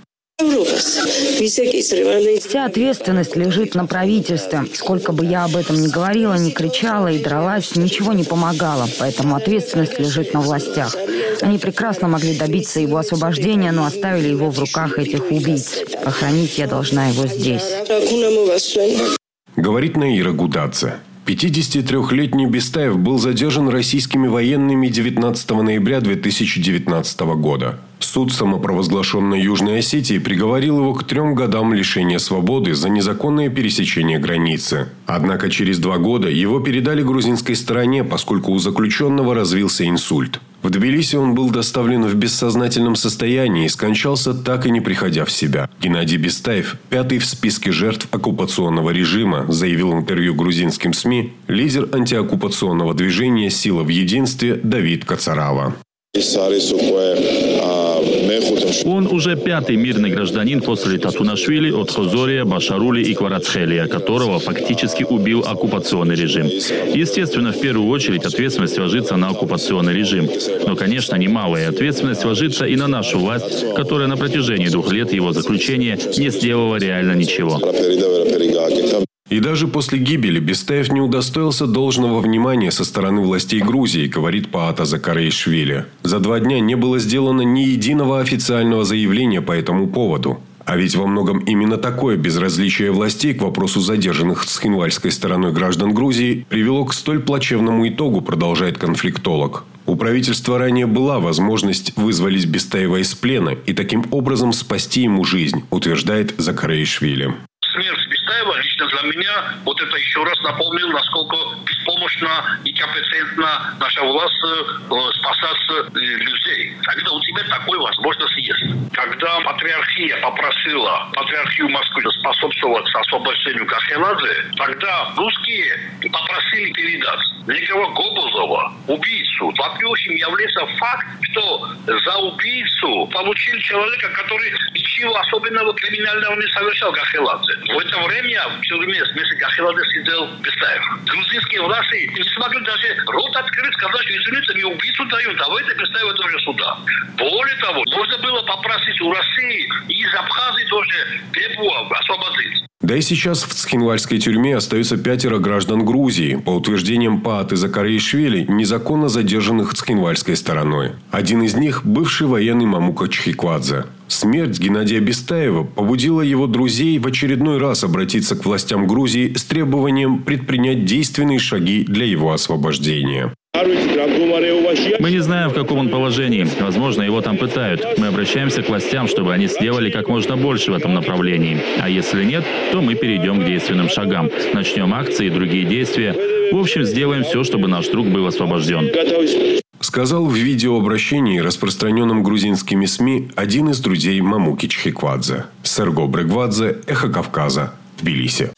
D: Вся ответственность лежит на правительстве. Сколько бы я об этом ни говорила, ни кричала и дралась, ничего не помогало. Поэтому ответственность лежит на властях. Они прекрасно могли добиться его освобождения, но оставили его в руках этих убийц. Похоронить я должна его здесь.
N: Говорит Наира Гудадзе. 53-летний Бестаев был задержан российскими военными 19 ноября 2019 года. Суд самопровозглашенной Южной Осетии приговорил его к 3 годам лишения свободы за незаконное пересечение границы. Однако через 2 года его передали грузинской стороне, поскольку у заключенного развился инсульт. В Тбилиси он был доставлен в бессознательном состоянии и скончался, так и не приходя в себя. Геннадий Бестаев, 5-й в списке жертв оккупационного режима, заявил в интервью грузинским СМИ лидер антиоккупационного движения «Сила в единстве» Давид Кацарава.
R: Он уже 5-й мирный гражданин после Татунашвили, Отхозория, Башарули и Кварацхелия, которого фактически убил оккупационный режим. Естественно, в первую очередь ответственность ложится на оккупационный режим. Но, конечно, немалая ответственность ложится и на нашу власть, которая на протяжении 2 лет его заключения не сделала реально ничего.
N: И даже после гибели Бестаев не удостоился должного внимания со стороны властей Грузии, говорит Паата Закараишвили. За 2 дня не было сделано ни единого официального заявления по этому поводу. А ведь во многом именно такое безразличие властей к вопросу задержанных цхинвальской стороной граждан Грузии привело к столь плачевному итогу, продолжает конфликтолог. У правительства ранее была возможность вызволить Бестаева из плена и таким образом спасти ему жизнь, утверждает Закараишвили.
S: Смерть Бестаева лично для меня вот это еще раз напомнил, насколько беспомощна и компетентна наша власть спасать людей. Когда у тебя такой возможность есть. Когда патриархия попросила патриархию Москвы способствовать освобождению Кахеладзе, тогда русские попросили передать некого Гобузова, убийцу. Во-первых, является факт, что за убийцу получили человека, который ничего особенного криминального не совершал Кахеладзе. В это время в тюрьме вместе Кахеладзе сидел Бестаев. Грузинские власти не смогли даже рот открыть, сказать, что извините, мне убийцу дают, давайте Бестаева тоже сюда. Более того, можно было попросить у России и из Абхазии тоже Пепуа освободить.
N: Да и сейчас в цхинвальской тюрьме остаются 5 граждан Грузии, по утверждениям Пааты Закараишвили, незаконно задержанных цхинвальской стороной. Один из них – бывший военный Мамука Чхиквадзе. Смерть Геннадия Бестаева побудила его друзей в очередной раз обратиться к властям Грузии с требованием предпринять действенные шаги для его освобождения.
R: Мы не знаем, в каком он положении. Возможно, его там пытают. Мы обращаемся к властям, чтобы они сделали как можно больше в этом направлении. А если нет, то мы перейдем к действенным шагам. Начнем акции и другие действия. В общем, сделаем все, чтобы наш друг был освобожден.
N: Сказал в видеообращении, распространенном грузинскими СМИ, один из друзей Мамуки Чхиквадзе. Серго Бригвадзе, Эхо Кавказа, Тбилиси.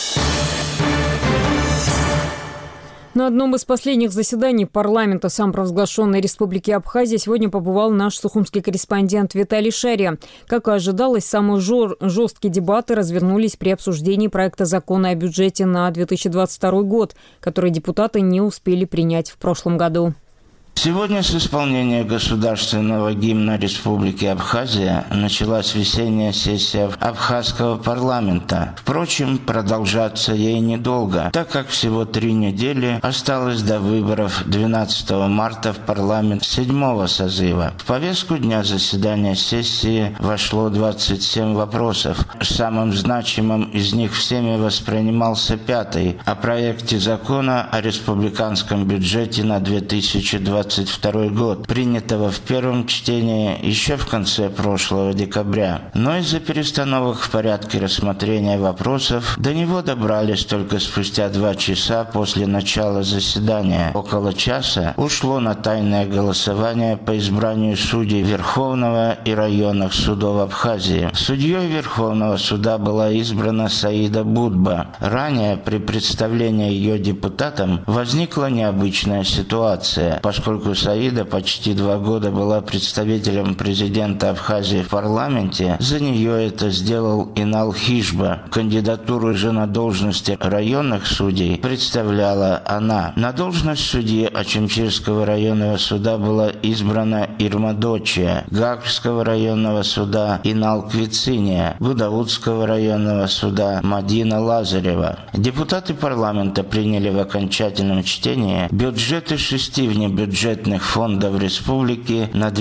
A: На одном из последних заседаний парламента самопровозглашенной Республики Абхазия сегодня побывал наш сухумский корреспондент Виталий Шария. Как и ожидалось, самые жесткие дебаты развернулись при обсуждении проекта закона о бюджете на 2022 год, который депутаты не успели принять в прошлом году.
T: Сегодня с исполнения государственного гимна Республики Абхазия началась весенняя сессия Абхазского парламента. Впрочем, продолжаться ей недолго, так как всего 3 недели осталось до выборов 12 марта в парламент 7-го созыва. В повестку дня заседания сессии вошло 27 вопросов. Самым значимым из них всеми воспринимался 5-й о проекте закона о республиканском бюджете на 2022 год, принятого в первом чтении еще в конце прошлого декабря. Но из-за перестановок в порядке рассмотрения вопросов до него добрались только спустя 2 часа после начала заседания. Около часа ушло на тайное голосование по избранию судей Верховного и районных судов Абхазии. Судьей Верховного суда была избрана Саида Будба. Ранее при представлении ее депутатам возникла необычная ситуация, поскольку Саида почти 2 года была представителем президента Абхазии в парламенте, за нее это сделал Инал Хижба. Кандидатуру же на должности районных судей представляла она. На должность судьи Очимчирского районного суда была избрана Ирма Дочия, Гаагского районного суда Инал Квициния, Гудаутского районного суда Мадина Лазарева. Депутаты парламента приняли в окончательном чтении бюджеты 6 внебюджетных фондов республики на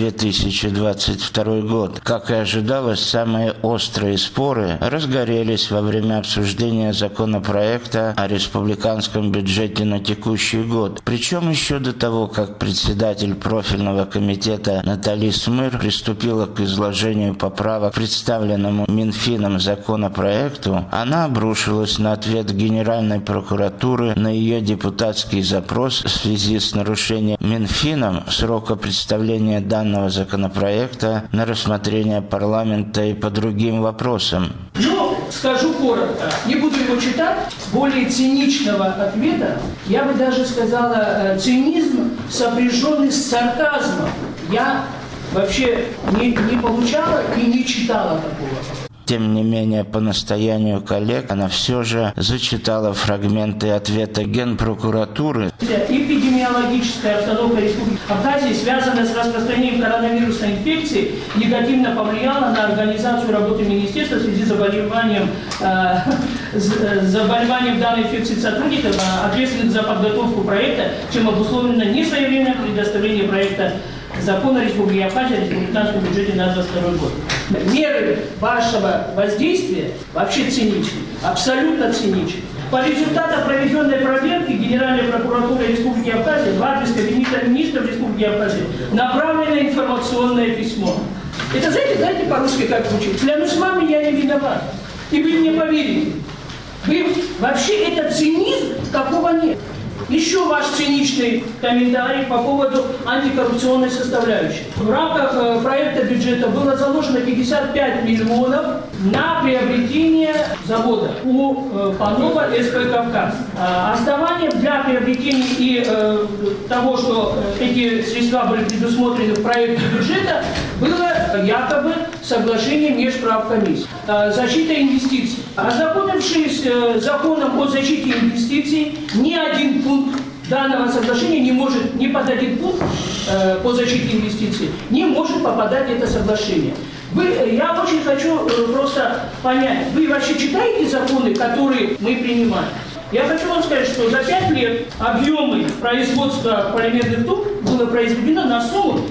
T: 2022 год. Как и ожидалось, самые острые споры разгорелись во время обсуждения законопроекта о республиканском бюджете на текущий год. Причем еще до того, как председатель профильного комитета Натали Смыр приступила к изложению поправок к представленному Минфином законопроекту, она обрушилась на ответ Генеральной прокуратуры на ее депутатский запрос в связи с нарушением Минфином срока представления данного законопроекта на рассмотрение парламента и по другим вопросам.
C: Ну, скажу коротко, не буду его читать. Более циничного ответа, я бы даже сказала, цинизм, сопряженный с сарказмом, я вообще не получала и не читала такого.
T: Тем не менее, по настоянию коллег, она все же зачитала фрагменты ответа Генпрокуратуры.
C: Эпидемиологическая обстановка Республики Абхазия, связанная с распространением коронавирусной инфекции, негативно повлияла на организацию работы министерства в связи с заболеванием данной инфекции сотрудников, ответственных за подготовку проекта, чем обусловлено несвоевременное предоставление проекта закона Республики Абхазия о республиканском бюджете на 2022 год. Меры вашего воздействия вообще циничны, абсолютно циничны. По результатам проведенной проверки Генеральной прокуратуры Республики Абхазия в адрес кабинета министров Республики Абхазия направлено информационное письмо. Это, знаете по-русски как звучит? Клянусь вами, я не виноват. И вы мне поверите. Вообще это цинизм, какого нет. Еще ваш циничный комментарий по поводу антикоррупционной составляющей. В рамках проекта бюджета было заложено 55 миллионов на приобретение завода у Панова СП «Кавказ». Основанием для приобретения и того, что эти средства были предусмотрены в проекте бюджета, было якобы соглашение межправкомиссий. Защита инвестиций. Ознакомившись с законом о защите инвестиций, ни один пункт данного соглашения не может, ни под один пункт по защите инвестиций, не может попадать это соглашение. Я очень хочу просто понять, вы вообще читаете законы, которые мы принимаем? Я хочу вам сказать, что за 5 лет объемы производства полимерных труб было произведено на сумму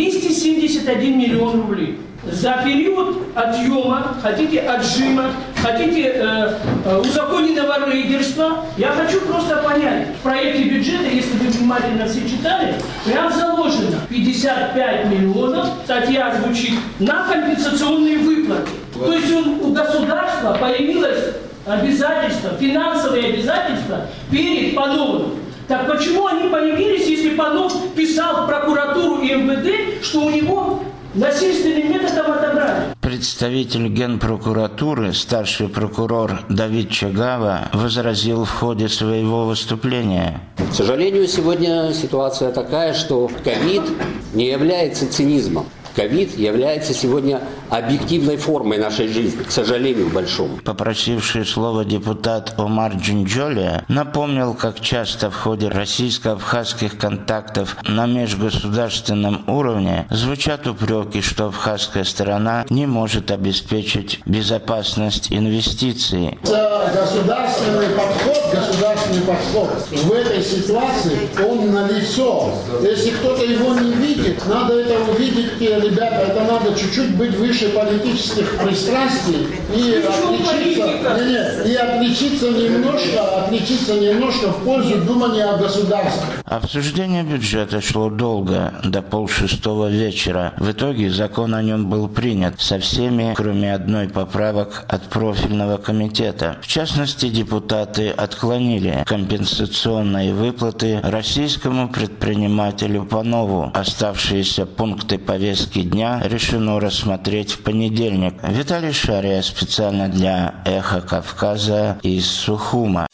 C: 271 миллион рублей. За период отъема, хотите отжима, хотите узаконенного рейдерства, я хочу просто понять, в проекте бюджета, если вы внимательно все читали, прям заложено 55 миллионов, статья звучит, на компенсационные выплаты. То есть у государства появилось обязательства, финансовые обязательства перед Пановым. Так почему они появились, если Панов писал в прокуратуру и МВД, что у него насильственным методом отобрали?
T: Представитель Генпрокуратуры, старший прокурор Давид Чагава, возразил в ходе своего выступления.
U: К сожалению, сегодня ситуация такая, что ковид не является цинизмом. Ковид является сегодня объективной формой нашей жизни, к сожалению, большому.
T: Попросивший слово депутат Омар Джинджолия напомнил, как часто в ходе российско-абхазских контактов на межгосударственном уровне звучат упреки, что абхазская сторона не может обеспечить безопасность инвестиций.
V: Государственный подход в этой ситуации, он налицо. Если кто-то его не видит, надо это увидеть, ребята, это надо чуть-чуть быть выше политических пристрастий и отличиться немножко в пользу думания о государстве.
T: Обсуждение бюджета шло долго, до 5:30 вечера. В итоге закон о нем был принят со всеми, кроме одной поправок от профильного комитета. В частности, депутаты отклонили компенсационные выплаты российскому предпринимателю Панову. Оставшиеся пункты повестки дня решено рассмотреть в понедельник. Виталий Шария специально для «Эхо Кавказа» из Сухума.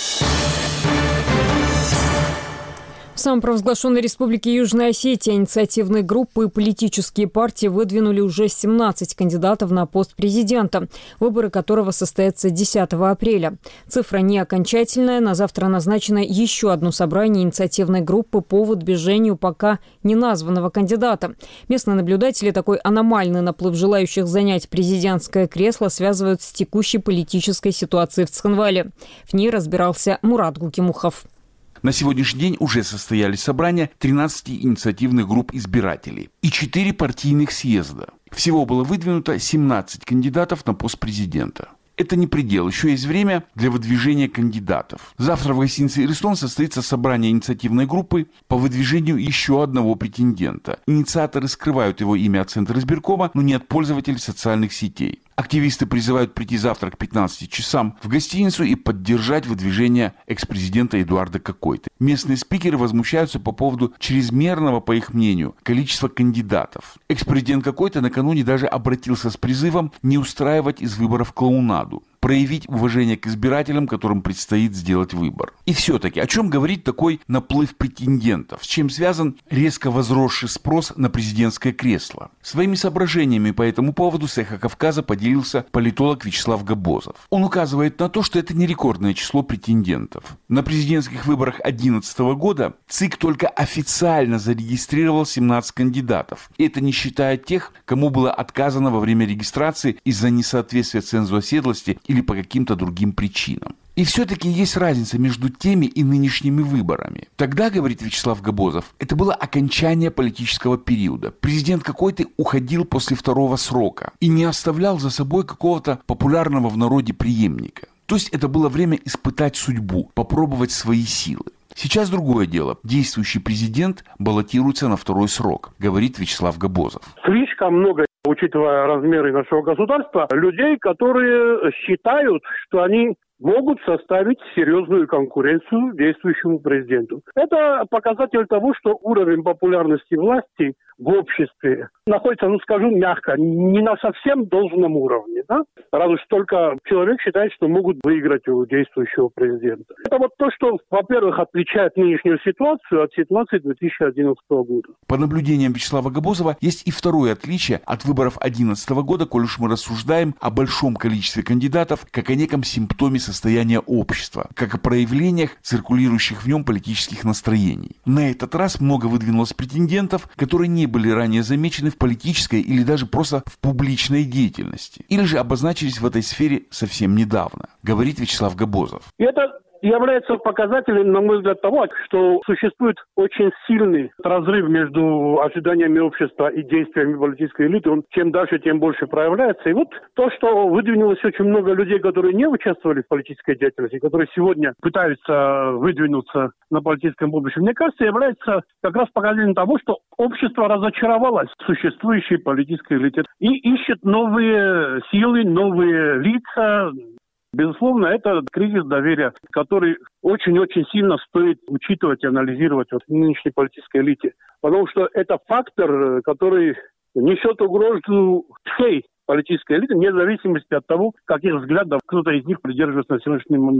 A: В самопровозглашенной республике Южная Осетия инициативные группы и политические партии выдвинули уже 17 кандидатов на пост президента, выборы которого состоятся 10 апреля. Цифра не окончательная. На завтра назначено еще одно собрание инициативной группы по выдвижению пока не названного кандидата. Местные наблюдатели такой аномальный наплыв желающих занять президентское кресло связывают с текущей политической ситуацией в Цхинвале. В ней разбирался Мурат Гукимухов.
W: На сегодняшний день уже состоялись собрания 13 инициативных групп избирателей и 4 партийных съезда. Всего было выдвинуто 17 кандидатов на пост президента. Это не предел, еще есть время для выдвижения кандидатов. Завтра в гостинице «Иристон» состоится собрание инициативной группы по выдвижению еще одного претендента. Инициаторы скрывают его имя от Центра избиркома, но не от пользователей социальных сетей. Активисты призывают прийти завтра к 15 часам в гостиницу и поддержать выдвижение экс-президента Эдуарда Какойты. Местные спикеры возмущаются по поводу чрезмерного, по их мнению, количества кандидатов. Экс-президент Какойта накануне даже обратился с призывом не устраивать из выборов клоунаду, проявить уважение к избирателям, которым предстоит сделать выбор. И все-таки, о чем говорит такой наплыв претендентов? С чем связан резко возросший спрос на президентское кресло? Своими соображениями по этому поводу с «Эхо Кавказа» поделился политолог Вячеслав Габозов. Он указывает на то, что это не рекордное число претендентов. На президентских выборах 2011 года ЦИК только официально зарегистрировал 17 кандидатов. И это не считая тех, кому было отказано во время регистрации из-за несоответствия цензу оседлости или по каким-то другим причинам. И все-таки есть разница между теми и нынешними выборами. Тогда, говорит Вячеслав Габозов, это было окончание политического периода. Президент Какойты уходил после второго срока и не оставлял за собой какого-то популярного в народе преемника. То есть это было время испытать судьбу, попробовать свои силы. Сейчас другое дело. Действующий президент баллотируется на второй срок, говорит Вячеслав Габозов.
X: Слишком много, учитывая размеры нашего государства, людей, которые считают, что они могут составить серьезную конкуренцию действующему президенту. Это показатель того, что уровень популярности власти в обществе находится, скажу мягко, не на совсем должном уровне. Да? Разве что только человек считает, что могут выиграть у действующего президента. Это вот то, что, во-первых, отличает нынешнюю ситуацию от ситуации 2011 года.
W: По наблюдениям Вячеслава Габозова, есть и второе отличие от выборов 2011 года, коль уж мы рассуждаем о большом количестве кандидатов, как о неком симптоме состояния общества, как о проявлениях циркулирующих в нем политических настроений. На этот раз много выдвинулось претендентов, которые не были ранее замечены в политической или даже просто в публичной деятельности, или же обозначились в этой сфере совсем недавно, говорит Вячеслав Габозов.
X: Это является показателем, на мой взгляд, того, что существует очень сильный разрыв между ожиданиями общества и действиями политической элиты. Он чем дальше, тем больше проявляется. И вот то, что выдвинулось очень много людей, которые не участвовали в политической деятельности, которые сегодня пытаются выдвинуться на политическом будущем, мне кажется, является как раз показателем того, что общество разочаровалось в существующей политической элите и ищет новые силы, новые лица. Безусловно, это кризис доверия, который очень-очень сильно стоит учитывать и анализировать в нынешней политической элите. Потому что это фактор, который несет угрозу всей политической элиты, вне зависимости от того, каких взглядов кто-то из них придерживается на сегодняшний момент.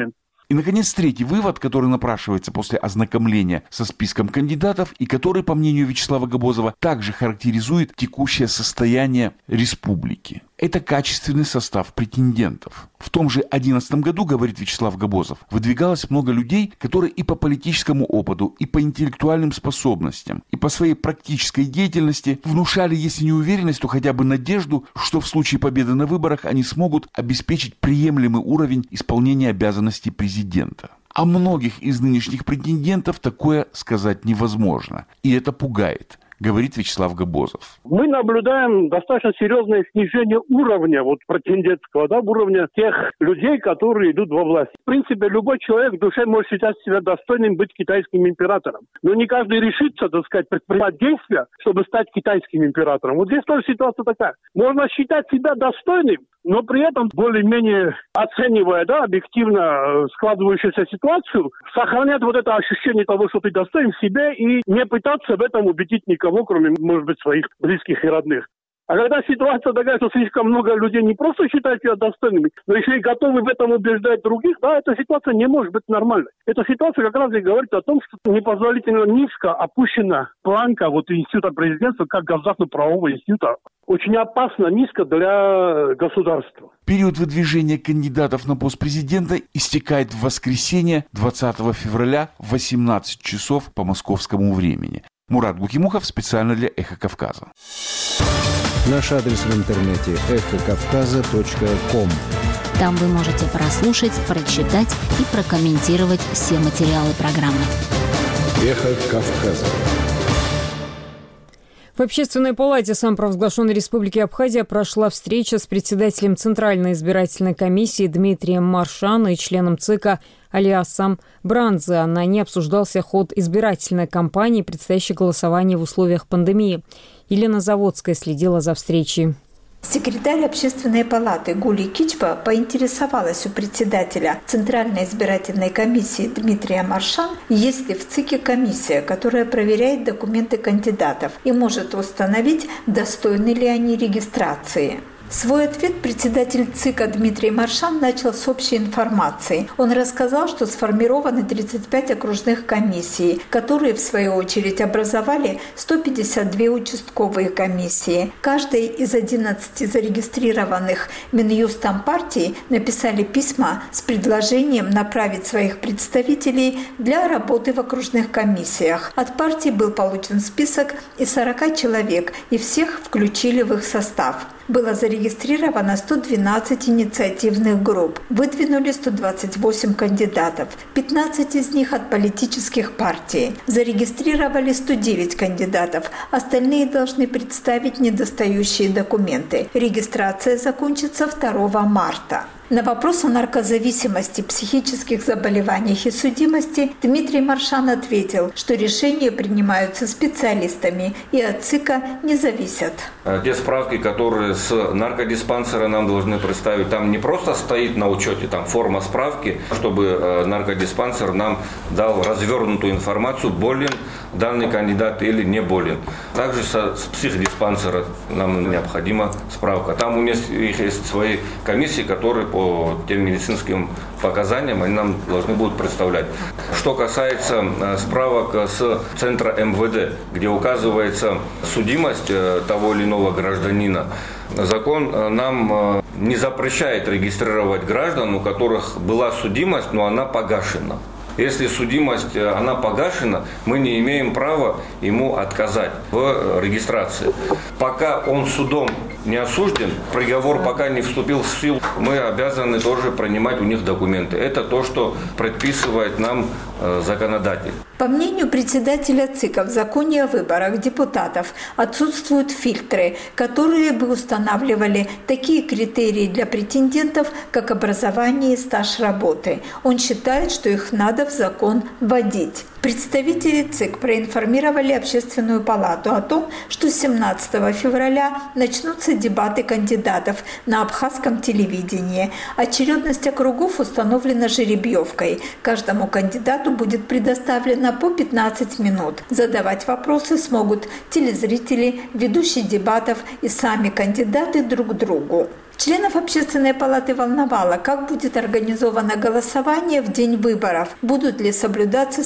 W: И, наконец, третий вывод, который напрашивается после ознакомления со списком кандидатов и который, по мнению Вячеслава Габозова, также характеризует текущее состояние республики. Это качественный состав претендентов. В том же 2011 году, говорит Вячеслав Габозов, выдвигалось много людей, которые и по политическому опыту, и по интеллектуальным способностям, и по своей практической деятельности внушали, если не уверенность, то хотя бы надежду, что в случае победы на выборах они смогут обеспечить приемлемый уровень исполнения обязанностей президента. О многих из нынешних претендентов такое сказать невозможно, и это пугает, говорит Вячеслав Габозов.
X: Мы наблюдаем достаточно серьезное снижение уровня претендентского, уровня тех людей, которые идут во власть. В принципе, любой человек в душе может считать себя достойным быть китайским императором. Но не каждый решится, предпринимать действия, чтобы стать китайским императором. Вот здесь тоже ситуация такая. Можно считать себя достойным, но при этом более-менее оценивая, объективно складывающуюся ситуацию, сохранять это ощущение того, что ты достоин в себе и не пытаться в этом убедить никого, кроме, может быть, своих близких и родных. А когда ситуация такая, что слишком много людей не просто считают себя достойными, но еще и готовы в этом убеждать других, эта ситуация не может быть нормальной. Эта ситуация как раз и говорит о том, что непозволительно низко опущена планка института президентства как государственно-правового института. Очень опасно низко для государства.
W: Период выдвижения кандидатов на пост президента истекает в воскресенье 20 февраля в 18 часов по московскому времени. Мурат Гукимухов специально для «Эхо Кавказа».
F: Наш адрес в интернете эхокавказа.ком.
G: Там вы можете прослушать, прочитать и прокомментировать все материалы программы.
F: «Эхо Кавказа».
A: В Общественной палате самопровозглашенной Республики Абхазия прошла встреча с председателем Центральной избирательной комиссии Дмитрием Маршан и членом ЦИКа Алиасом Бранзе. На ней обсуждался ход избирательной кампании и предстоящее голосование в условиях пандемии. Елена Заводская следила за встречей.
H: Секретарь Общественной палаты Гули Кичпа поинтересовалась у председателя Центральной избирательной комиссии Дмитрия Маршан, есть ли в ЦИКе комиссия, которая проверяет документы кандидатов и может установить, достойны ли они регистрации. Свой ответ председатель ЦИКа Дмитрий Маршан начал с общей информации. Он рассказал, что сформированы 35 окружных комиссий, которые в свою очередь образовали 152 участковые комиссии. Каждой из 11 зарегистрированных Минюстом партий написали письма с предложением направить своих представителей для работы в окружных комиссиях. От партий был получен список из 40 человек, и всех включили в их состав. Было зарегистрировано 112 инициативных групп. Выдвинули 128 кандидатов. 15 из них от политических партий. Зарегистрировали 109 кандидатов. Остальные должны представить недостающие документы. Регистрация закончится 2 марта. На вопрос о наркозависимости, психических заболеваниях и судимости Дмитрий Маршан ответил, что решения принимаются специалистами и от ЦИКа не зависят.
I: Те справки, которые с наркодиспансера нам должны представить, там не просто стоит на учете там форма справки, чтобы наркодиспансер нам дал развернутую информацию, болен данный кандидат или не болен. Также с психдиспансера нам необходима справка. Там у них есть свои комиссии, которые по тем медицинским показаниям они нам должны будут представлять. Что касается справок с центра МВД, где указывается судимость того или иного гражданина, закон нам не запрещает регистрировать граждан, у которых была судимость, но она погашена. Если судимость она погашена, мы не имеем права ему отказать в регистрации. Пока он судом не осужден, приговор пока не вступил в силу, мы обязаны тоже принимать у них документы. Это то, что предписывает нам законодатель.
H: По мнению председателя ЦИКа, в законе о выборах депутатов отсутствуют фильтры, которые бы устанавливали такие критерии для претендентов, как образование и стаж работы. Он считает, что их надо в закон вводить. Представители ЦИК проинформировали Общественную палату о том, что 17 февраля начнутся дебаты кандидатов на абхазском телевидении. Очередность округов установлена жеребьевкой. Каждому кандидату будет предоставлено по 15 минут. Задавать вопросы смогут телезрители, ведущие дебатов и сами кандидаты друг другу. Членов Общественной палаты волновало, как будет организовано голосование в день выборов, будут ли соблюдаться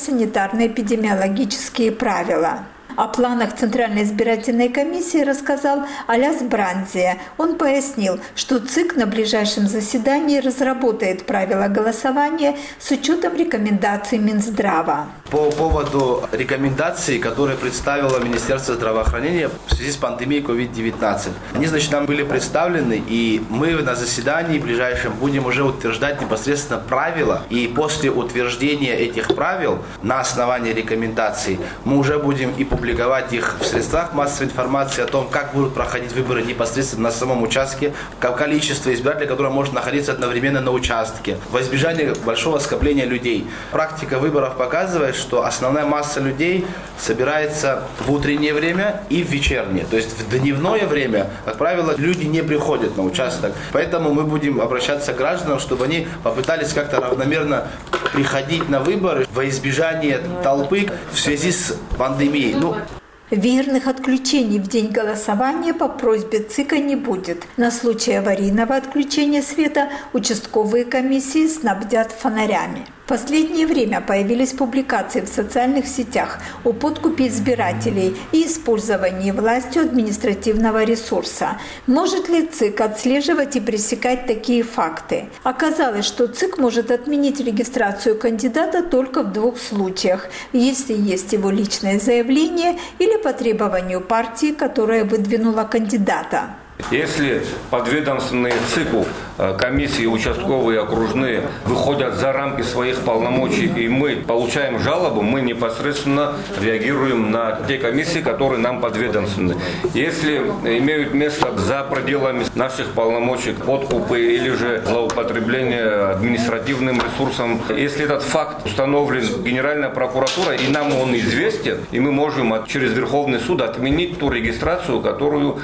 H: санитарно-эпидемиологические правила. О планах Центральной избирательной комиссии рассказал Аляс Бранзия. Он пояснил, что ЦИК на ближайшем заседании разработает правила голосования с учетом рекомендаций Минздрава.
J: По поводу рекомендаций, которые представило Министерство здравоохранения в связи с пандемией COVID-19. Они, нам были представлены, и мы на заседании ближайшем будем уже утверждать непосредственно правила. И после утверждения этих правил на основании рекомендаций мы уже будем и публиковать их в средствах массовой информации о том, как будут проходить выборы непосредственно на самом участке, количество избирателей, которое может находиться одновременно на участке, во избежание большого скопления людей. Практика выборов показывает, что основная масса людей собирается в утреннее время и в вечернее. То есть в дневное время, как правило, люди не приходят на участок. Поэтому мы будем обращаться к гражданам, чтобы они попытались как-то равномерно приходить на выборы во избежание толпы в связи с пандемией.
H: Веерных отключений в день голосования по просьбе ЦИКа не будет. На случай аварийного отключения света участковые комиссии снабдят фонарями. В последнее время появились публикации в социальных сетях о подкупе избирателей и использовании властью административного ресурса. Может ли ЦИК отслеживать и пресекать такие факты? Оказалось, что ЦИК может отменить регистрацию кандидата только в 2 случаях, если есть его личное заявление или по требованию партии, которая выдвинула кандидата.
I: Если подведомственные ЦИКу комиссии участковые, окружные выходят за рамки своих полномочий, и мы получаем жалобу, мы непосредственно реагируем на те комиссии, которые нам подведомственны. Если имеют место за пределами наших полномочий подкупы или же злоупотребление административным ресурсом, если этот факт установлен Генеральной прокуратурой, и нам он известен, и мы можем через Верховный суд отменить ту регистрацию, которую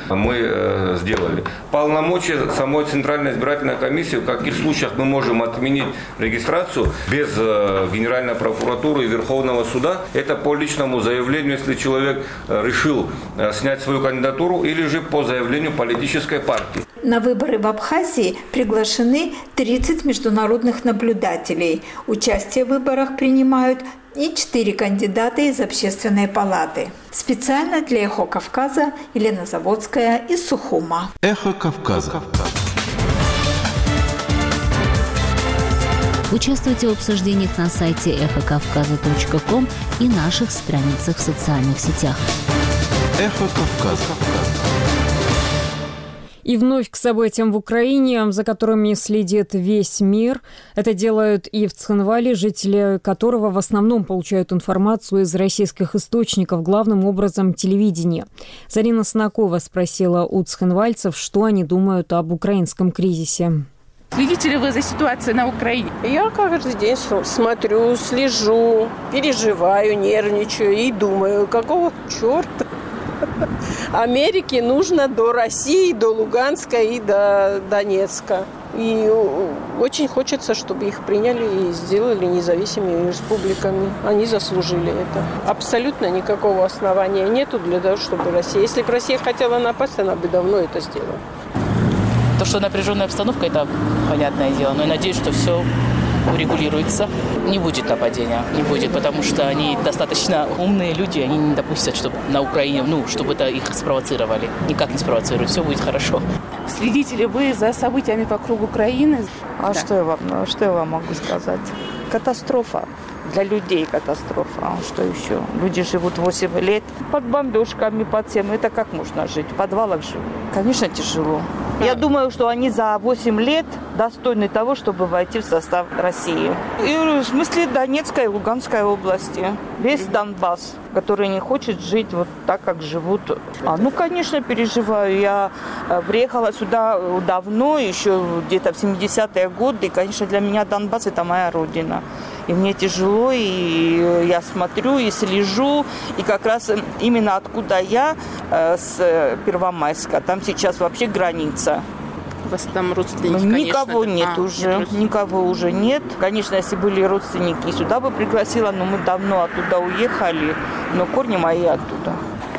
I: мы сделали. Полномочия самой Центральной избирательной комиссии, в каких случаях мы можем отменить регистрацию без Генеральной прокуратуры и Верховного суда, это по личному заявлению, если человек решил снять свою кандидатуру, или же по заявлению политической партии.
H: На выборы в Абхазии приглашены 30 международных наблюдателей. Участие в выборах принимают и 4 кандидата из Общественной палаты. Специально для «Эхо Кавказа» Елена Заводская из Сухума.
K: «Эхо Кавказа».
G: Участвуйте в обсуждениях на сайте эхокавказа.ком и наших страницах в социальных сетях.
K: «Эхо Кавказа».
A: И вновь к событиям в Украине, за которыми следит весь мир. Это делают и в Цхинвале, жители которого в основном получают информацию из российских источников, главным образом телевидения. Зарина Снакова спросила у цхинвальцев, что они думают об украинском кризисе.
L: Следите ли вы за ситуацией на Украине?
O: Я каждый день смотрю, слежу, переживаю, нервничаю и думаю, какого черта? Америке нужно до России, до Луганска и до Донецка. И очень хочется, чтобы их приняли и сделали независимыми республиками. Они заслужили это. Абсолютно никакого основания нету для того, чтобы Россия... Если бы Россия хотела напасть, она бы давно это сделала.
L: То, что напряженная обстановка, это понятное дело. Но я надеюсь, что все урегулируется. Не будет нападения, не будет, потому что они достаточно умные люди, они не допустят, чтобы на Украине, чтобы это их спровоцировали. Никак не спровоцируют, все будет хорошо. Следите ли вы за событиями вокруг Украины?
Y: Что я вам могу сказать? Катастрофа. Для людей катастрофа. Что еще? Люди живут 8 лет под бомбежками, под всем. Это как можно жить? В подвалах живут? Конечно, тяжело. Я думаю, что они за 8 лет достойны того, чтобы войти в состав России. И в смысле Донецкой и Луганской области. Весь Донбасс, который не хочет жить вот так, как живут. Конечно, переживаю. Я приехала сюда давно, еще где-то в 70-е годы. И, конечно, для меня Донбасс – это моя родина. И мне тяжело, и я смотрю, и слежу. И как раз именно откуда я, с Первомайска, там сейчас вообще граница.
L: У вас там родственники,
Y: Никого
L: конечно,
Y: нет уже. Никого уже нет. Конечно, если были родственники, сюда бы пригласила, но мы давно оттуда уехали. Но корни мои оттуда.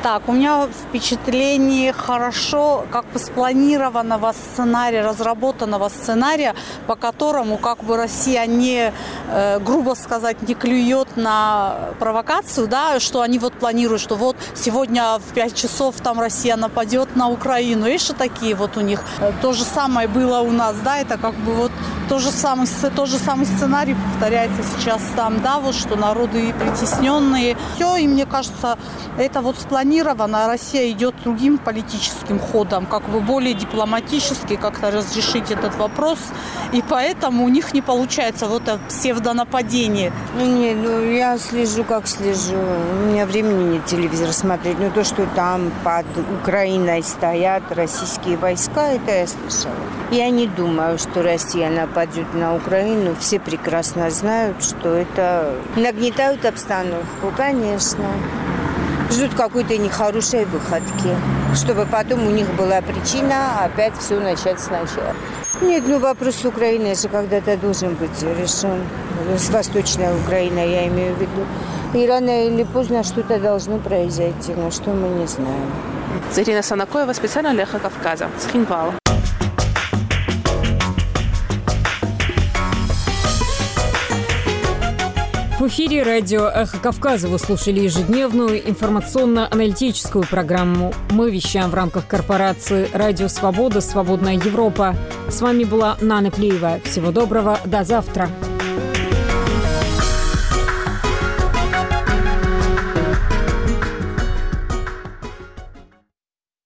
B: Так, у меня впечатление хорошо как бы спланированного сценария, разработанного сценария, по которому как бы Россия не, грубо сказать, не клюет на провокацию, да, что они вот планируют, что вот сегодня в 5 часов там Россия нападет на Украину. Есть же такие вот у них. То же самое было у нас, да, это как бы вот тот же самый сценарий повторяется сейчас там, да, вот что народы притесненные. Все, и мне кажется, это вот спланировано, а Россия идет другим политическим ходом, как бы более дипломатически как-то разрешить этот вопрос, и поэтому у них не получается вот это псевдонападение.
E: Нет, я слежу, как слежу. У меня времени нет телевизор смотреть, но то, что там под Украиной стоят российские войска, это я слышала. Я не думаю, что Россия нападет на Украину. Все прекрасно знают, что это нагнетают обстановку, конечно. Ждут какой-то нехорошей выходки, чтобы потом у них была причина опять все начать сначала. Нет, вопрос Украины же когда-то должен быть решен. С Восточной Украиной я имею в виду. И рано или поздно что-то должно произойти, но что мы не знаем.
M: Ирина Санакоева, специально для «Эхо Кавказа» с Хинвала.
A: В эфире радио «Эхо Кавказа» вы слушали ежедневную информационно-аналитическую программу. Мы вещаем в рамках корпорации «Радио Свобода. Свободная Европа». С вами была Нана Плиева. Всего доброго. До завтра.